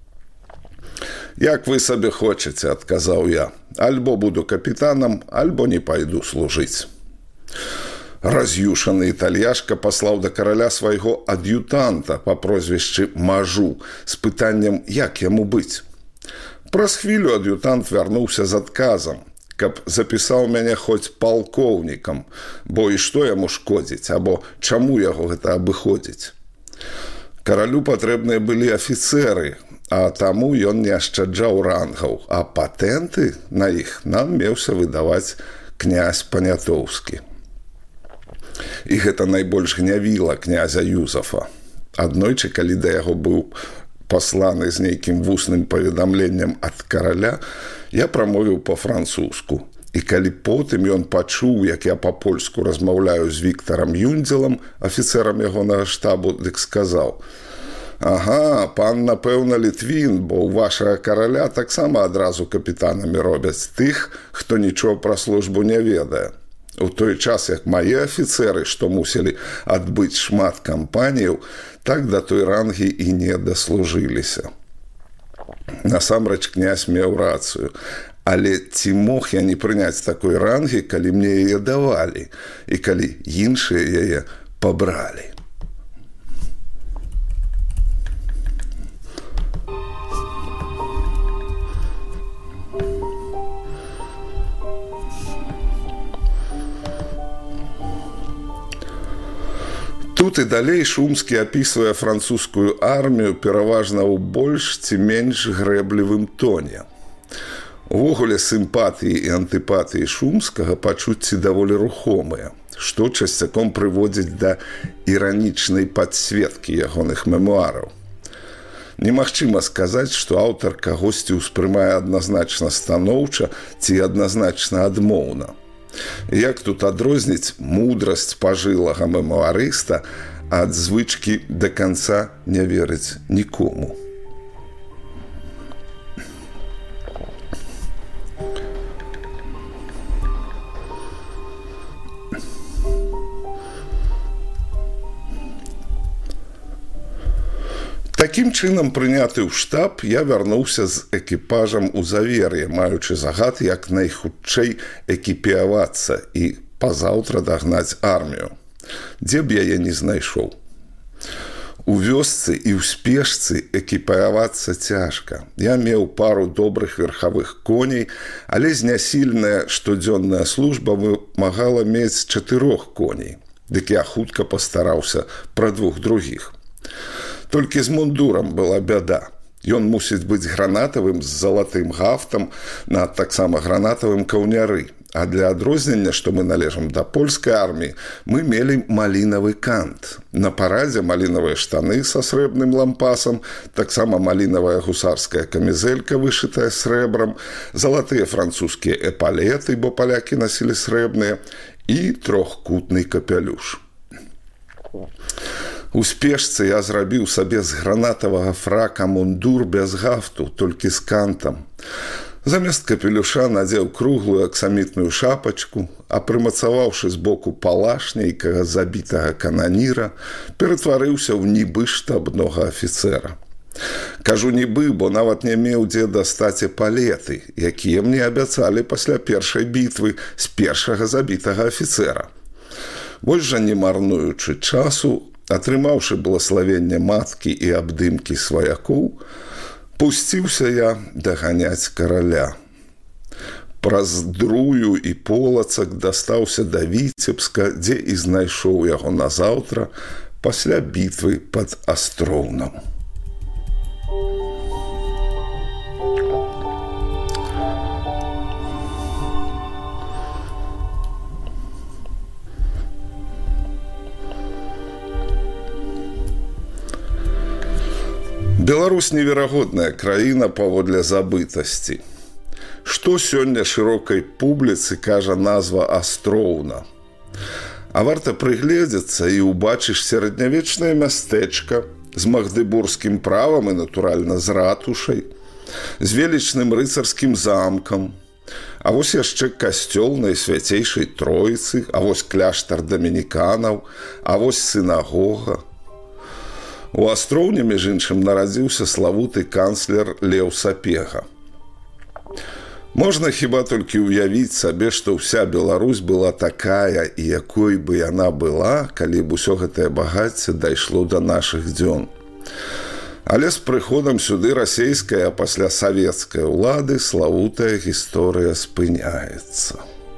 [SPEAKER 2] «Як вы сабе хочаце», адказаў я. «Альбо буду капітанам, альбо не пайду служыць». Раз'юшаны італьяшка паслаў да караля свайго ад'ютанта па прозвішчы Мажу з пытаннем, як яму быць. Праз хвілю ад'ютант вярнуўся з адказам, каб запісаў мяне хоць палкоўнікам, бо і што яму шкодзіць, або чаму яго гэта абыходзіць. Каралю патрэбныя былі афіцэры, а таму ён не ашчаджаў рангаў, а патэнты на іх нам меўся выдаваць князь Панятоўскі. І гэта найбольш гнявіла князя Юзафа. Аднойчы, калі да яго быў пасланы з нейкім вусным паведамленнем ад караля, я прамовіў па-французску. І калі потым ён пачуў, як я па-польску размаўляю з Віктарам Юндзелам, афіцэрам ягонага штабу, дык сказаў: «Ага, пан, напэўна, літвін, бо ў вашага караля таксама адразу капітанамі робяць тых, хто нічого пра службу не ведае. У той час, як мае афіцэры, што мусілі адбыць шмат кампаніяў, так да той рангі і не даслужыліся». Насамрэч князь меў рацыю. Але ці мог я не прыняць такой рангі, калі мне яе давалі і калі іншыя яе пабралі. Тут і далей Шумскі апісвае французскую армію пераважна ў больш ці менш грэблівым тоне. Увогуле сімпатыі і антыпатыі Шумскага пачуцці даволі рухомыя, што часцяком прыводзіць да іранічнай падсветкі ягоных мемуараў. Немагчыма сказаць, што аўтар кагосьці ўспрымае адназначна станоўча ці адназначна адмоўна. Як тут адрозніць мудрасць пажылага мемуарыста ад звычкі да канца не верыць нікому? Такім чынам, прыняты ў штаб, я вярнуўся з экіпажам у Завер'е, маючы загад як найхутчэй экіпіявацца і пазаўтра дагнаць армію. Дзе б яе не знайшоў? У вёсцы і ў спешцы экіпіявацца цяжка. Я меў пару добрых верхавых коней, але знясільная штодзённая служба вымагала мець чатырох коней. Дык я хутка пастараўся пра двух другіх. Толькі з мундурам была бяда. Ён мусіць быць гранатавым з залатым гафтам на таксама гранатавым каўняры. А для адрознення, што мы належым да польскай арміі, мы мелі малінавы кант. На парадзе малінавыя штаны са срэбным лампасам, таксама малінавая гусарская камізэлька, вышытая срэбрам, залатыя французскія эпалеты, бо палякі насілі срэбныя, і трохкутны капялюш. У спешцы я зрабіў сабе з гранатавага фрака мундур без гафту, толькі з кантам. Замест капелюша надзеў круглую аксамітную шапачку, а прымацаваўшы збоку палаш нейкага забітага кананіра, ператварыўся ў нібы штабнога афіцэра. Кажу нібы, бо нават не меў дзе дастаць эпалеты, якія мне абяцалі пасля першай бітвы з першага забітага афіцэра. Вось жа, не марнуючы часу, атрымаўшы благаславенне маткі і абдымкі сваякоў, пусціўся я даганяць караля. Праз Друю і Полацак дастаўся да Віцебска, дзе і знайшоў яго назаўтра пасля бітвы пад Астроўнам. Беларусь неверагодная краіна паводле забытасці. Што сёння шырокай публіцы кажа назва Астроўна? А варта прыгледзецца і ўбачыш сярэднявечнае мястэчка з магдыбургскім правам і, натуральна, з ратушай, з велічным рыцарскім замкам, а вось яшчэ касцёл Найсвяцейшай Троіцы, а вось кляштар дамініканаў, а вось сінагога. У Астроўні, між іншым, нарадзіўся славуты канцлер Леў Сапега. Можна хіба толькі ўявіць сабе, што ўся Беларусь была такая, і якой бы яна была, калі б усё гэтае багацце дайшло да нашых дзён. Але з прыходам сюды расейскай, а пасля савецкай улады славутая гісторыя спыняецца.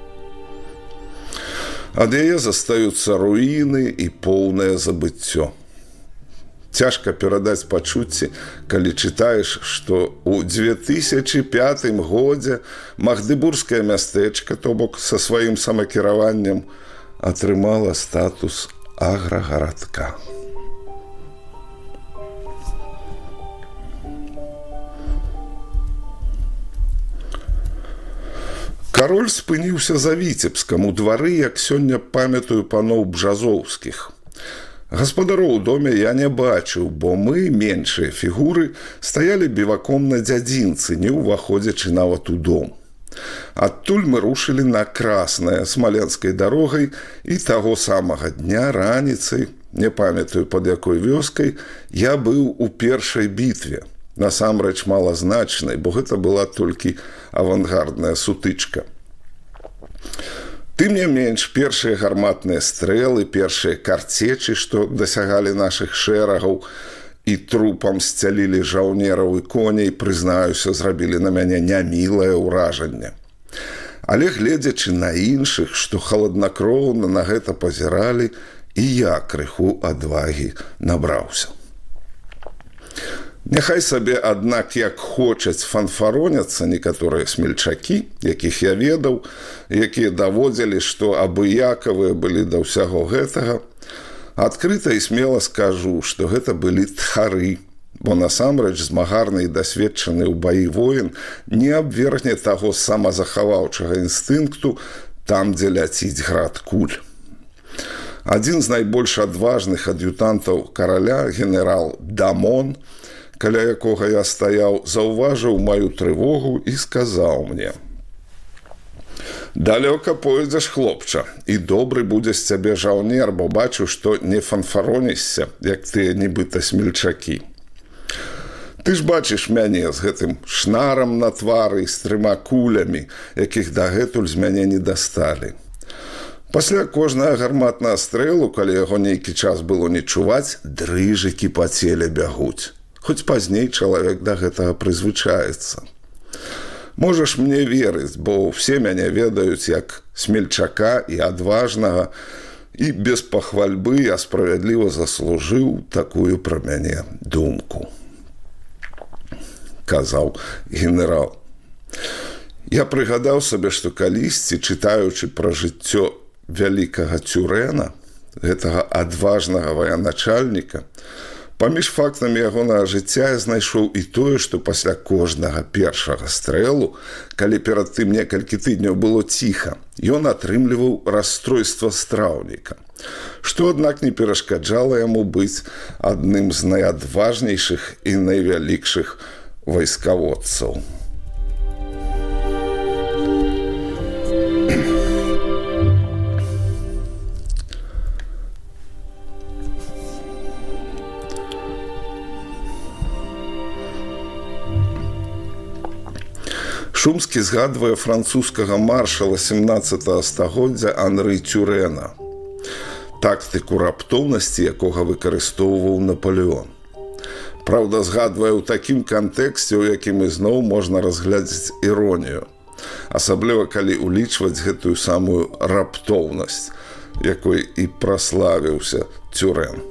[SPEAKER 2] Ад яе застаюцца руіны і поўнае забыццё. Цяжка перадаць пачуцці, калі чытаеш, што ў дзве тысячы пятым годзе магдыбургскае мястэчка, то бок са сваім самакіраваннем, атрымала статус аграгарадка. Кароль спыніўся за Віцебскам у двары, як сёння памятаю паноў Бжазоўскіх. Гаспадароў у доме я не бачыў, бо мы, меншыя фігуры, стаялі біваком на дзядзінцы, не ўваходзячы нават у дом. Адтуль мы рушылі на Краснае смаленскай дарогай, і таго самага дня раніцай, не памятаю пад якой вёскай, я быў у першай бітве. насамрэч малазначнай, бо гэта была толькі авангардная сутычка. Тым не менш, першыя гарматныя стрэлы, першыя карцечы, што дасягалі нашых шэрагаў і трупам сцялілі жаўнераў і коней, прызнаюся, зрабілі на мяне нямілае ўражанне. Але гледзячы на іншых, што халаднакроўна на гэта пазіралі, і я крыху адвагі набраўся. Няхай сабе, аднак, як хочуць фанфароняцца некаторыя смельчакі, якіх я ведаў, якія даводзілі, што абыякавыя былі да ўсяго гэтага, адкрыта і смела скажу, што гэта былі тхары, бо насамрэч змагарны і дасведчаны ў баі воін не абвергне таго самазахаваўчага інстынкту там, дзе ляціць град куль. Адзін з найбольш адважных ад'ютантаў караля, генерал Дамон, каля якога я стаяў, заўважыў маю трывогу і сказаў мне: «Далёка пойдзеш, хлопча, і добры будзе з цябе жаўнер, бо бачу, што не фанфаронішся, як тыя нібыта смельчакі. Ты ж бачыш мяне з гэтым шнарам на твары і з трыма кулямі, якіх дагэтуль з мяне не дасталі. Пасля кожнага гарматнага стрэлу, калі яго нейкі час было не чуваць, дрыжыкі па целе бягуць. Хоць пазней чалавек да гэтага прызвычаецца. Можаш мне верыць, бо ўсе мяне ведаюць як смельчака і адважнага, і без пахвальбы я справядліва заслужыў такую пра мяне думку», – казаў генерал. Я прыгадаў сабе, што калісьці, чытаючы пра жыццё вялікага Цюрэна, гэтага адважнага военачальніка, паміж фактамі ягонага жыцця я знайшоў і тое, што пасля кожнага першага стрэлу, калі перад тым некалькі тыдняў было ціха, ён атрымліваў расстройства страўніка, што, аднак, не перашкаджала яму быць адным з найадважнейшых і найвялікшых вайскаводцаў. Шумскі згадвае французскага маршала сямнаццатага стагоддзя Анры Цюрэна, тактыку раптоўнасці якога выкарыстоўваў Напалеон. Праўда, згадвае ў такім кантэксце, у якім ізноў можна разглядзець іронію, асабліва калі улічваць гэтую самую раптоўнасць, якой і праславіўся Цюрэн.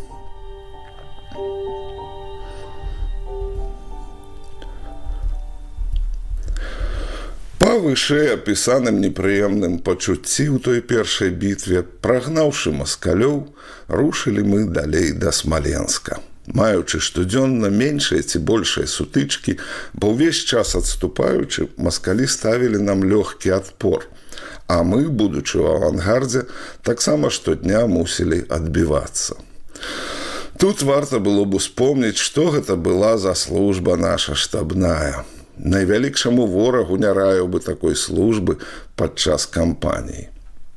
[SPEAKER 2] Па вышэй апісаным непрыемным пачуцці ў той першай бітве, прагнаўшы маскалёў, рушылі мы далей да Смаленска, маючы штодзённа меншыя ці большыя сутычкі, бо ўвесь час адступаючы, маскалі ставілі нам лёгкі адпор, а мы, будучы ў авангардзе, таксама штодня мусілі адбівацца. Тут варта было б успомніць, што гэта была за служба наша штабная. Найвялікшаму ворагу не раіў бы такой службы падчас кампаніі.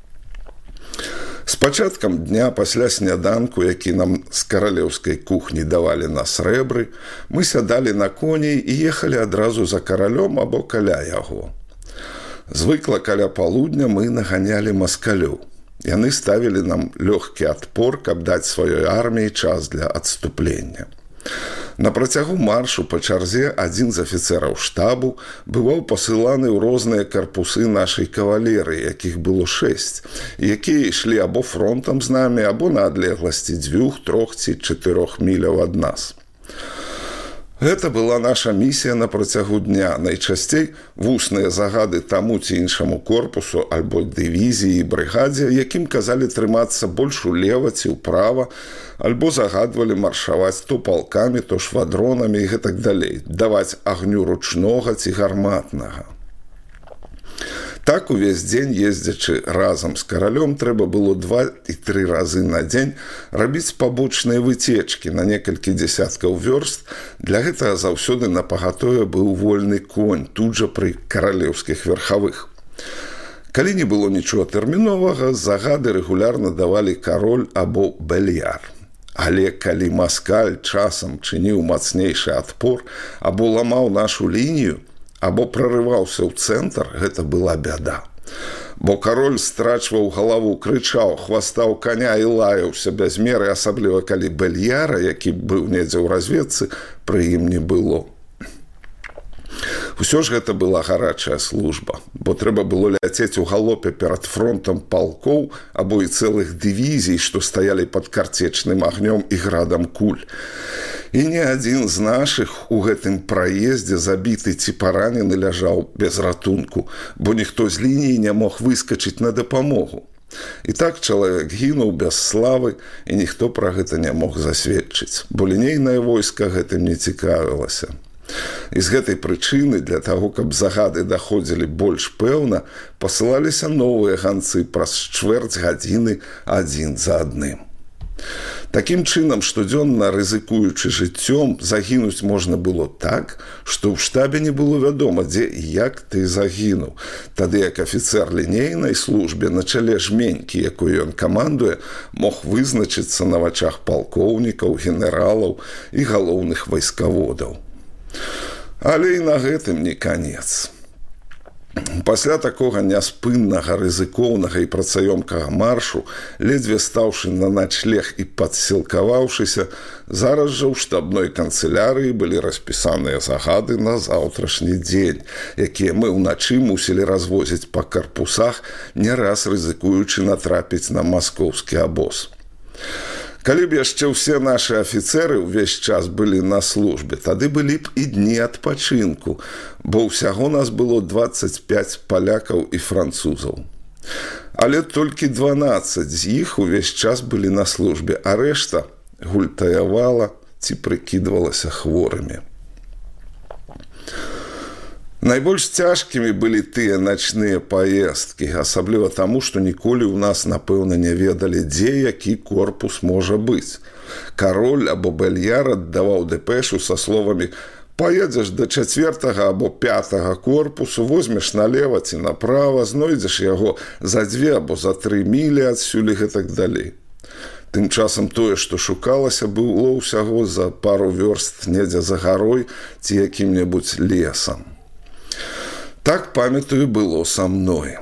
[SPEAKER 2] З пачаткам дня пасля сняданку, які нам з каралеўскай кухні давалі на срэбры, мы сядалі на коней і ехалі адразу за каралём або каля яго. Звыкла каля палудня мы наганялі маскалёў. Яны ставілі нам лёгкі адпор, каб даць сваёй арміі час для адступлення. На працягу маршу па чарзе адзін з афіцэраў штабу бываў пасыланы ў розныя карпусы нашай кавалерыі, якіх было шэсць, якія ішлі або фронтам з намі, або на адлегласці дзвюх, трох ці чатырох міляў ад нас. Гэта была наша місія на працягу дня, найчасцей вусныя загады таму ці іншаму корпусу альбо дывізіі і брыгадзе, якім казалі трымацца больш улева ці ўправа, альбо загадвалі маршаваць то палкамі, то швадронамі і гэтак далей, даваць агню ручнога ці гарматнага. Так увесь дзень, ездзячы разам з каралём, трэба было два і тры разы на дзень рабіць пабочныя выцечкі на некалькі дзесяткаў вёрст. Для гэтага заўсёды напагатове быў вольны конь, тут жа пры каралеўскіх верхавых. Калі не было нічога тэрміновага, загады рэгулярна давалі кароль або бельяр. Але калі маскаль часам чыніў мацнейшы адпор, або ламаў нашу лінію, або прорываўся ў цэнтр, гэта была бяда. Бо кароль страчваў галаву, крычаў, хвастаў каня і лаяўся без меры, асабліва калі бельяра, які быў недзе ў разведцы, пры ім не было. Усё ж гэта была гарачая служба, бо трэба было ляцець у галопе перад фронтам палкоў або і цэлых дывізій, што стаялі пад карцечным агнём і градам куль. І ні адзін з нашых у гэтым праездзе забіты ці паранены ляжаў без ратунку, бо ніхто з лініі не мог выскачыць на дапамогу. І так чалавек гінуў без славы, і ніхто пра гэта не мог засведчыць, бо лінейнае войска гэтым не цікавілася. І з гэтай прычыны для таго, каб загады даходзілі больш пэўна, пасылаліся новыя ганцы праз чвэрць гадзіны адзін за адным. Такім чынам, штодзённа рызыкуючы жыццём, загінуць можна было так, што ў штабе не было вядома, дзе і як ты загінуў. Тады як афіцэр лінейнай службе на чале жменькі, якой ён камандуе, мог вызначыцца на вачах палкоўнікаў, генералаў і галоўных вайскаводаў. Але і на гэтым не канец. Пасля такога няспыннага, рызыкоўнага і працаёмкага маршу, ледзьве стаўшы на начлег і падсілкаваўшыся, зараз жа ў штабной канцылярыі былі распісаныя загады на заўтрашні дзень, якія мы ўначы мусілі развозіць па карпусах, не раз рызыкуючы натрапіць на маскоўскі абоз. Калі б яшчэ ўсе нашы афіцэры ўвесь час былі на службе, тады былі б і дні адпачынку, бо ўсяго нас было дваццаць пяць палякаў і французаў. Але толькі дванаццаць з іх увесь час былі на службе, а рэшта гультаявала ці прыкідвалася хворымі. Найбольш цяжкімі былі тыя начныя паездкі, асабліва таму, што ніколі ў нас, напэўна, не ведалі, дзе які корпус можа быць. Кароль або бельяр аддаваў дэпешу са словамі «Паедзеш да чацвертага або пятага корпусу, возьмеш налева ці направа, знойдзеш яго за дзве або за тры мілі адсюль і гэтак далей». Тым часам тое, што шукалася, было ўсяго за пару вёрст недзе за гарой ці якім-небудзь лесам. Так, памятаю, было са мной.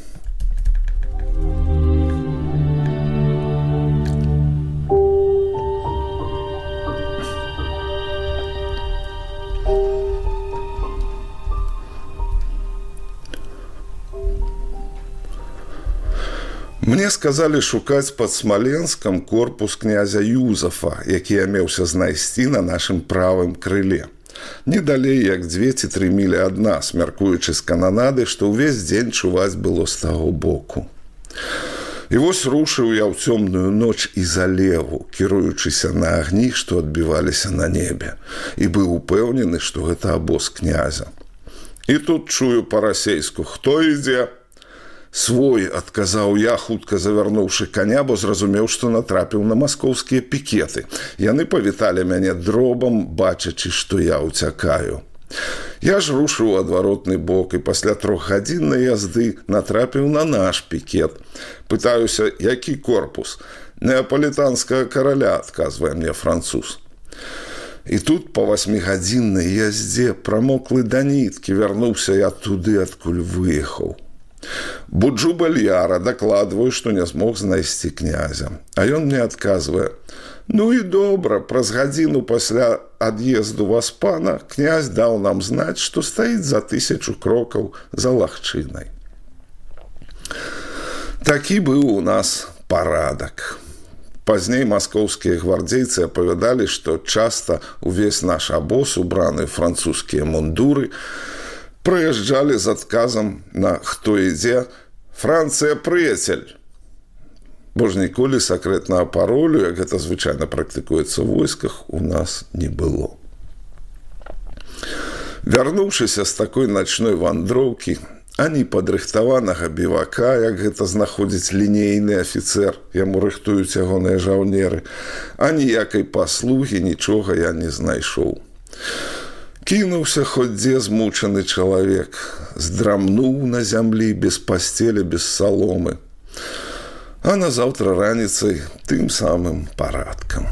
[SPEAKER 2] Мне сказалі шукаць пад Смаленскам корпус князя Юзафа, які я меўся знайсці на нашым правым крыле. Не далей, як дзве ці тры мілі ад нас, мяркуючы з кананады, што ўвесь дзень чуваць было з таго боку. І вось рушыў я ў цёмную ноч і залеву, кіруючыся на агні, што адбіваліся на небе, і быў упэўнены, што гэта абоз князя. І тут чую па-расейску: «Хто ідзе?» «Свой», – адказаў я, хутка завярнуўшы каня, бо зразумеў, што натрапіў на маскоўскія пікеты. Яны павіталі мяне дробам, бачачы, што я ўцякаю. Я ж рушыў у адваротны бок і пасля трохгадзіннай язды натрапіў на наш пікет. Пытаюся, які корпус? «Неаполітанскага караля», – адказвае мне француз. І тут па васьмігадзіннай яздзе, прамоклы да ніткі, вярнуўся я туды, адкуль выехаў. Буджу бельяра, дакладваю, што не змог знайсці князя. А ён мне адказвае: «Ну і добра, праз гадзіну пасля ад'езду васпана князь даў нам знаць, што стаіць за тысячу крокаў за лагчынай». Такі быў у нас парадак. Пазней маскоўскія гвардзейцы апавядалі, што часта ўвесь наш абоз, убраны французскія мундуры, прыязджалі з адказам на «Хто ідзе?» «Францыя, прыяцель!» Бо ж ніколі сакрэтнага паролю, як гэта звычайна практыкуецца ў войсках, у нас не было. Вярнуўшыся з такой начной вандроўкі, ані падрыхтаванага бівака, як гэта знаходзіць лінейны афіцэр, яму рыхтуюць ягоныя жаўнеры, аніякай паслугі, нічога я не знайшоў. Кінуўся хоць дзе змучаны чалавек, здрамнуў на зямлі без пасцелі, без саломы. а назаўтра раніцай тым самым парадкам.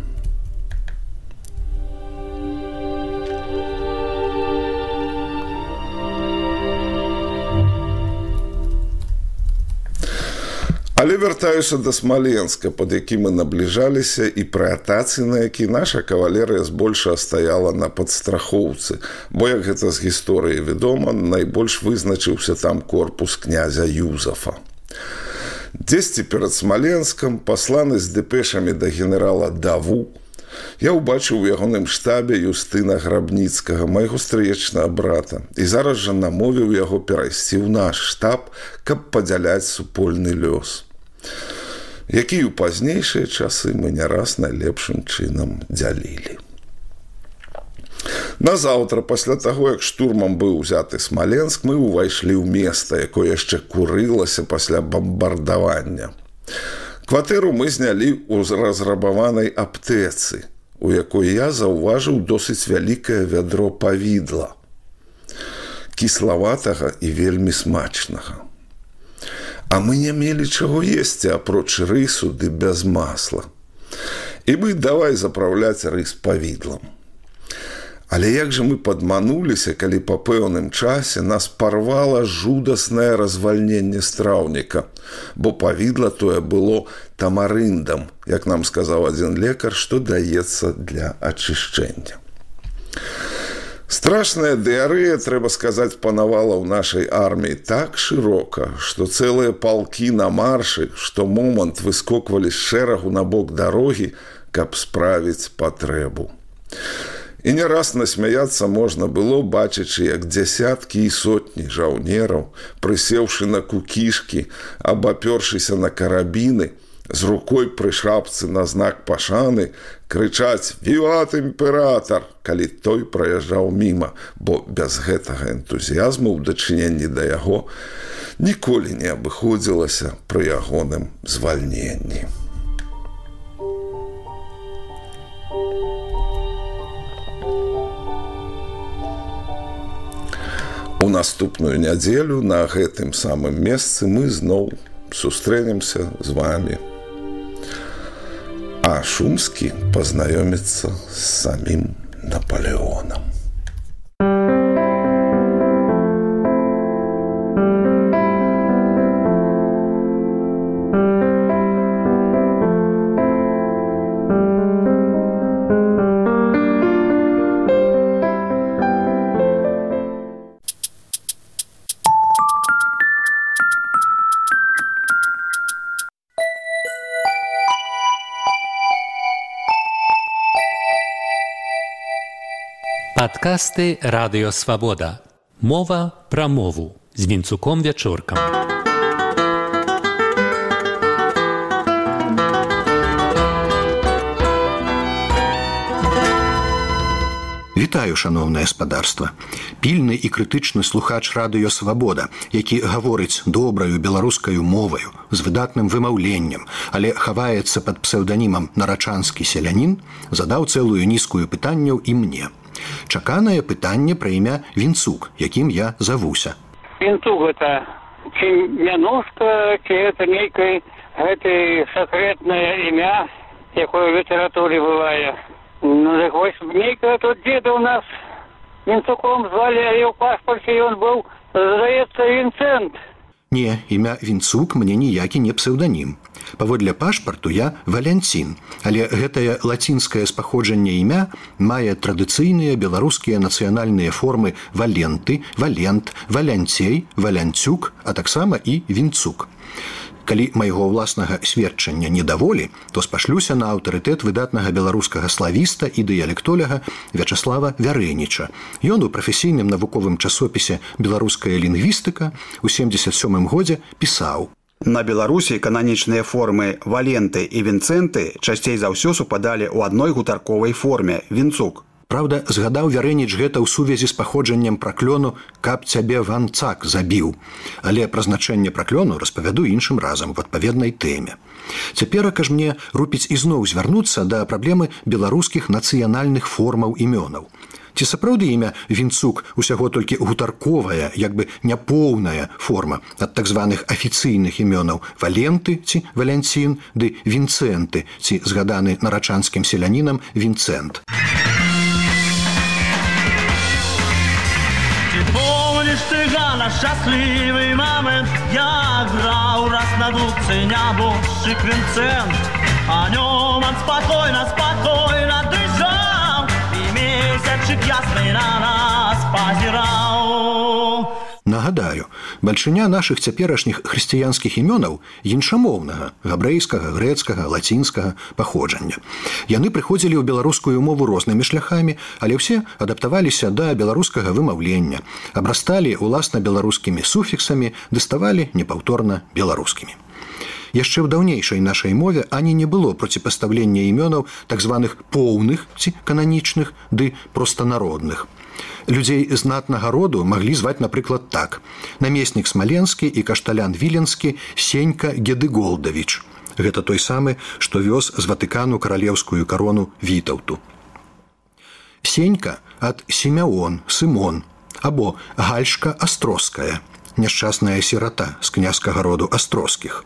[SPEAKER 2] Але вяртаюся да Смаленска, пад які мы набліжаліся, і пры атацы, на які наша кавалерыя збольшага стаяла на падстрахоўцы, бо, як гэта з гісторыі вядома, найбольш вызначыўся там корпус князя Юзафа. Дзесьці перад Смаленскам, пасланы з дэпешамі да генерала Даву, я ўбачыў у ягоным штабе Юстына Грабніцкага, майго стрыечнага брата, і зараз жа намовіў яго перайсці ў наш штаб, каб падзяляць супольны лёс, які ў пазнейшыя часы мы не раз найлепшым чынам дзялілі. Назаўтра, пасля таго, як штурмам быў узяты Смаленск, мы ўвайшлі ў места, якое яшчэ курылася пасля бамбардавання. Кватэру мы знялі ў разрабаванай аптэцы, у якой я заўважыў досыць вялікае вядро павідла, кіславатага і вельмі смачнага. А мы не мелі чаго есці, апроч рысу ды без масла. І мы давай запраўляць рыс павідлам. Але як жа мы падмануліся, калі па пэўным часе нас парвала жудаснае развальненне страўніка, бо павідла тое было тамарындам, як нам сказаў адзін лекар, што даецца для ачышчэння. Страшная дыарэя, трэба сказаць, панавала ў нашай арміі так шырока, што цэлыя палкі на маршы, што момант выскоквалі з шэрагу на бок дарогі, каб справіць патрэбу. І не раз насмяяцца можна было, бачачы, як дзясяткі і сотні жаўнераў, прысеўшы на кукішкі, абапёршыся на карабіны, з рукой пры шапцы на знак пашаны, крычаць «Віват імператар!», калі той праязджаў міма, бо без гэтага энтузіязму ў дачыненні да яго ніколі не абыходзілася пры ягоным звальненні. У наступную нядзелю на гэтым самым месцы мы зноў сустрэнемся з вамі. А Шумскі пазнаёміцца з самім Напалеонам.
[SPEAKER 3] Падкасты Радыё Свабода. Мова пра мову з Вінцуком Вячоркам.
[SPEAKER 4] Вітаю, шаноўнае спадарства. Пільны і крытычны слухач Радыё Свабода, які гаворыць добраю беларускаю моваю, з выдатным вымаўленнем, але хаваецца пад псеўданімам нарачанскі селянін, задаў цэлую нізкую пытанняў і мне. Чаканае пытанне пра імя Вінцук, якім я завуся.
[SPEAKER 5] Вінцук гэта ці мянушка, ці гэта нейкае гэта сакрэтнае імя, якое ў літаратуры бывае. Ну, так вось нейкае тут дзеда ў нас Вінцуком звалі, але ў пашпарце ён быў, здаецца, Вінцэнт.
[SPEAKER 4] Не, імя Вінцук мне ніякі не псеўданім. Паводле пашпарту я Валянцін, але гэтае лацінскае з паходжання імя мае традыцыйныя беларускія нацыянальныя формы Валенты, Валент, Валянцей, Валянцюк, а таксама і Вінцук. Калі майго ўласнага сведчання не даволі, то спашлюся на аўтарытэт выдатнага беларускага славіста і дыялектоляга Вячаслава Вярэніча. Ён у прафесійным навуковым часопісе «Беларуская лінгвістыка» у семдзесят сёмым годзе пісаў:
[SPEAKER 6] На Беларусі кананічныя формы Валенты і Вінцэнты часцей за ўсё супадалі ў адной гутарковай форме Вінцук.
[SPEAKER 4] Праўда, згадаў Вярэніч гэта ў сувязі з паходжаннем праклёну «каб цябе Ванцак забіў». Але пра значэнне праклёну распавяду іншым разам в адпаведнай тэме. Цяперака ж мне рупіць ізноў звярнуцца да праблемы беларускіх нацыянальных формаў імёнаў. Ці сапраўды імя Вінцук усяго толькі гутарковая, як бы няпоўная форма ад так званых афіцыйных імёнаў Валенты ці Валянцін ды Вінцэнты ці згаданы нарачанскім селянінам Вінцэнт.
[SPEAKER 7] Помнишь ты, Ганна, счастливый момент? Я играл раз на дудце небольший Винцент. О нем он спокойно, спокойно дышал, и месячик ясный на нас позирал.
[SPEAKER 4] Нагадаю, бальшыня нашых цяперашніх хрысціянскіх імёнаў іншамоўнага, габрэйскага, грэцкага, лацінскага паходжання. Яны прыходзілі ў беларускую мову рознымі шляхамі, але ўсе адаптаваліся да беларускага вымаўлення, абрасталі уласна беларускімі суфіксамі, ды ставалі непаўторна беларускімі. Яшчэ ў даўнейшай нашай мове ані не было проціпастаўлення імёнаў так званых поўных ці кананічных ды простанародных. Людзей знатнага роду маглі зваць, напрыклад, так: намеснік Смаленскі і кашталян Віленскі Сенька Гедыголдавіч. Гэта той самы, што вёз з Ватыкану каралеўскую карону Вітаўту. Сенька ад Сімеон, Сымон, або Гальшка Астроская, няшчасная сірата з князькага роду Астроскіх.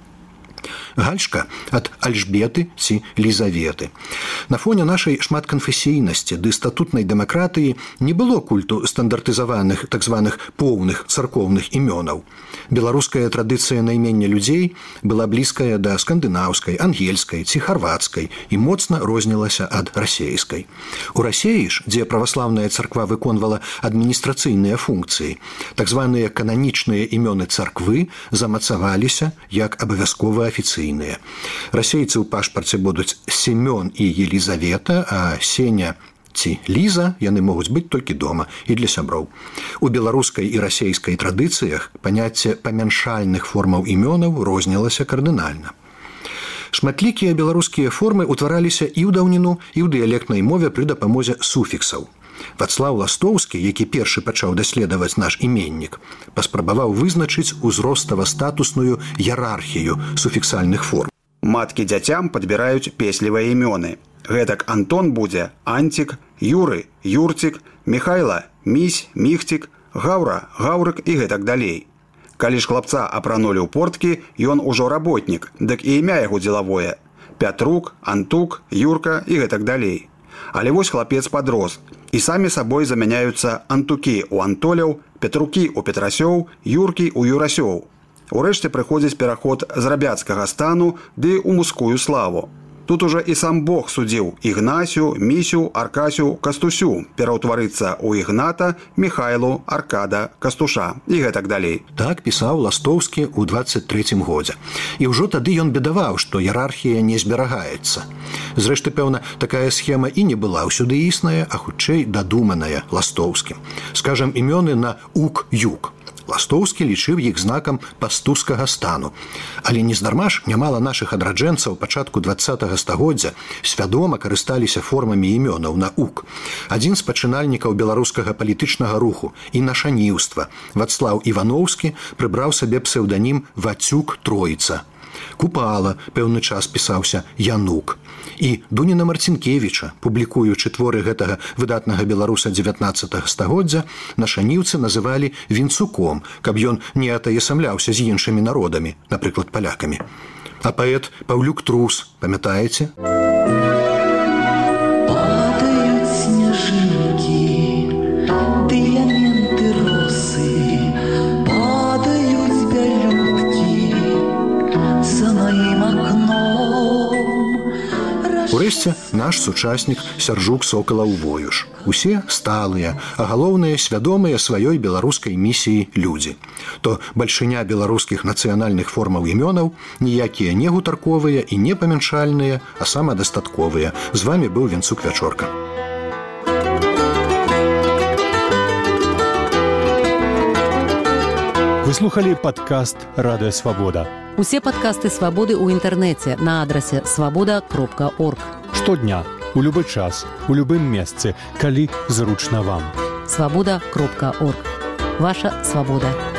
[SPEAKER 4] Гальшка ад Альжбеты ці Лізаветы. На фоне нашай шматканфесійнасці ды статутнай дэмакратыі не было культу стандартызаваных так званых поўных царкоўных імёнаў. Беларуская традыцыя наймення людзей была блізкая да скандынаўскай, ангельскай ці харвацкай і моцна рознілася ад расейскай. У Расеі ж, дзе праваслаўная царква выконвала адміністрацыйныя функцыі, так званыя кананічныя імёны царквы замацаваліся як абавязкова афіцыйныя. Расейцы ў пашпарце будуць Семён і Елізавета, а Сеня ці Ліза яны могуць быць толькі дома і для сяброў. У беларускай і расейскай традыцыях паняцце памяншальных формаў імёнаў рознілася кардынальна. Шматлікія беларускія формы ўтвараліся і ў даўніну, і ў дыялектнай мове пры дапамозе суфіксаў. Вацлаў Ластоўскі, які першы пачаў даследаваць наш іменнік, паспрабаваў вызначыць узростава-статусную іерархію суфіксальных форм.
[SPEAKER 6] Маткі дзяцям падбіраюць песлівыя імёны. Гэтак Антон будзе Анцік, Юры, Юрцік, Михайла, Місь, Міхцік, Гаўра, Гаўрык і гэтак далей. Калі ж хлапца апранулі ў порткі, ён ужо работнік, дык і імя яго дзелавое. Пятрук, Антук, Юрка і гэтак далей. Але вось хлапец падрос, і самі сабой замяняюцца Антукі ў Антоляў, Петрукі ў Петрасёў, Юркі ў Юрасёў. Урэшце прыходзіць пераход з рабяцкага стану ды ў мужскую славу. Тут уже і сам Бог судзіў Ігнасю, Місю, Аркасю, Кастусю пераўтварыцца ў Ігната, Михайлу, Аркада, Кастуша і гэтак далей.
[SPEAKER 4] Так пісаў Ластоўскі ў дваццаць трэцім годзе. І ўжо тады ён бедаваў, што іерархія не зберагаецца. Зрэшты, пэўна, такая схема і не была ўсюды існая, а хутчэй дадуманая Ластоўскім. Скажам, імёны на ук-юк. Ластоўскі лічыў іх знакам пастускага стану. Але нездарма ж нямала нашых адраджэнцаў пачатку дваццатага стагоддзя свядома карысталіся формамі імёнаў на ук. Адзін з пачынальнікаў беларускага палітычнага руху і нашаніўства, Вацлаў Івановскі, прыбраў сабе псеўданім Вацюк Троіца. Купала пэўны час пісаўся Янук. І Дуніна Марцінкевіча, публікуючы творы гэтага выдатнага беларуса дзевятнаццатага стагоддзя, нашаніўцы называлі Вінцуком, каб ён не атаясамляўся з іншымі народамі, напрыклад, палякамі. А паэт Паўлюк Трус, памятаеце?
[SPEAKER 8] Падаюць снежынкі, дыяменты росы, падаюць бялюткі за маім акном.
[SPEAKER 4] Урэшце, наш сучаснік Сяржук Сокалаў Воюш. Усе сталыя, а галоўныя свядомыя сваёй беларускай місіі людзі. То бальшыня беларускіх нацыянальных формаў імёнаў ніякія не гутарковыя і не памяншальныя, а самадастатковыя. З вамі быў Вінцук Вячорка.
[SPEAKER 9] Вы слухали падкаст «Радыё Свабода».
[SPEAKER 10] Усе падкасты «Свабоды» ў інтэрнэце на адрасе свабода кропка орг.
[SPEAKER 9] Штодня, у любы час, у любым месцы, калі зручна вам.
[SPEAKER 10] свабода кропка орг. Ваша свабода.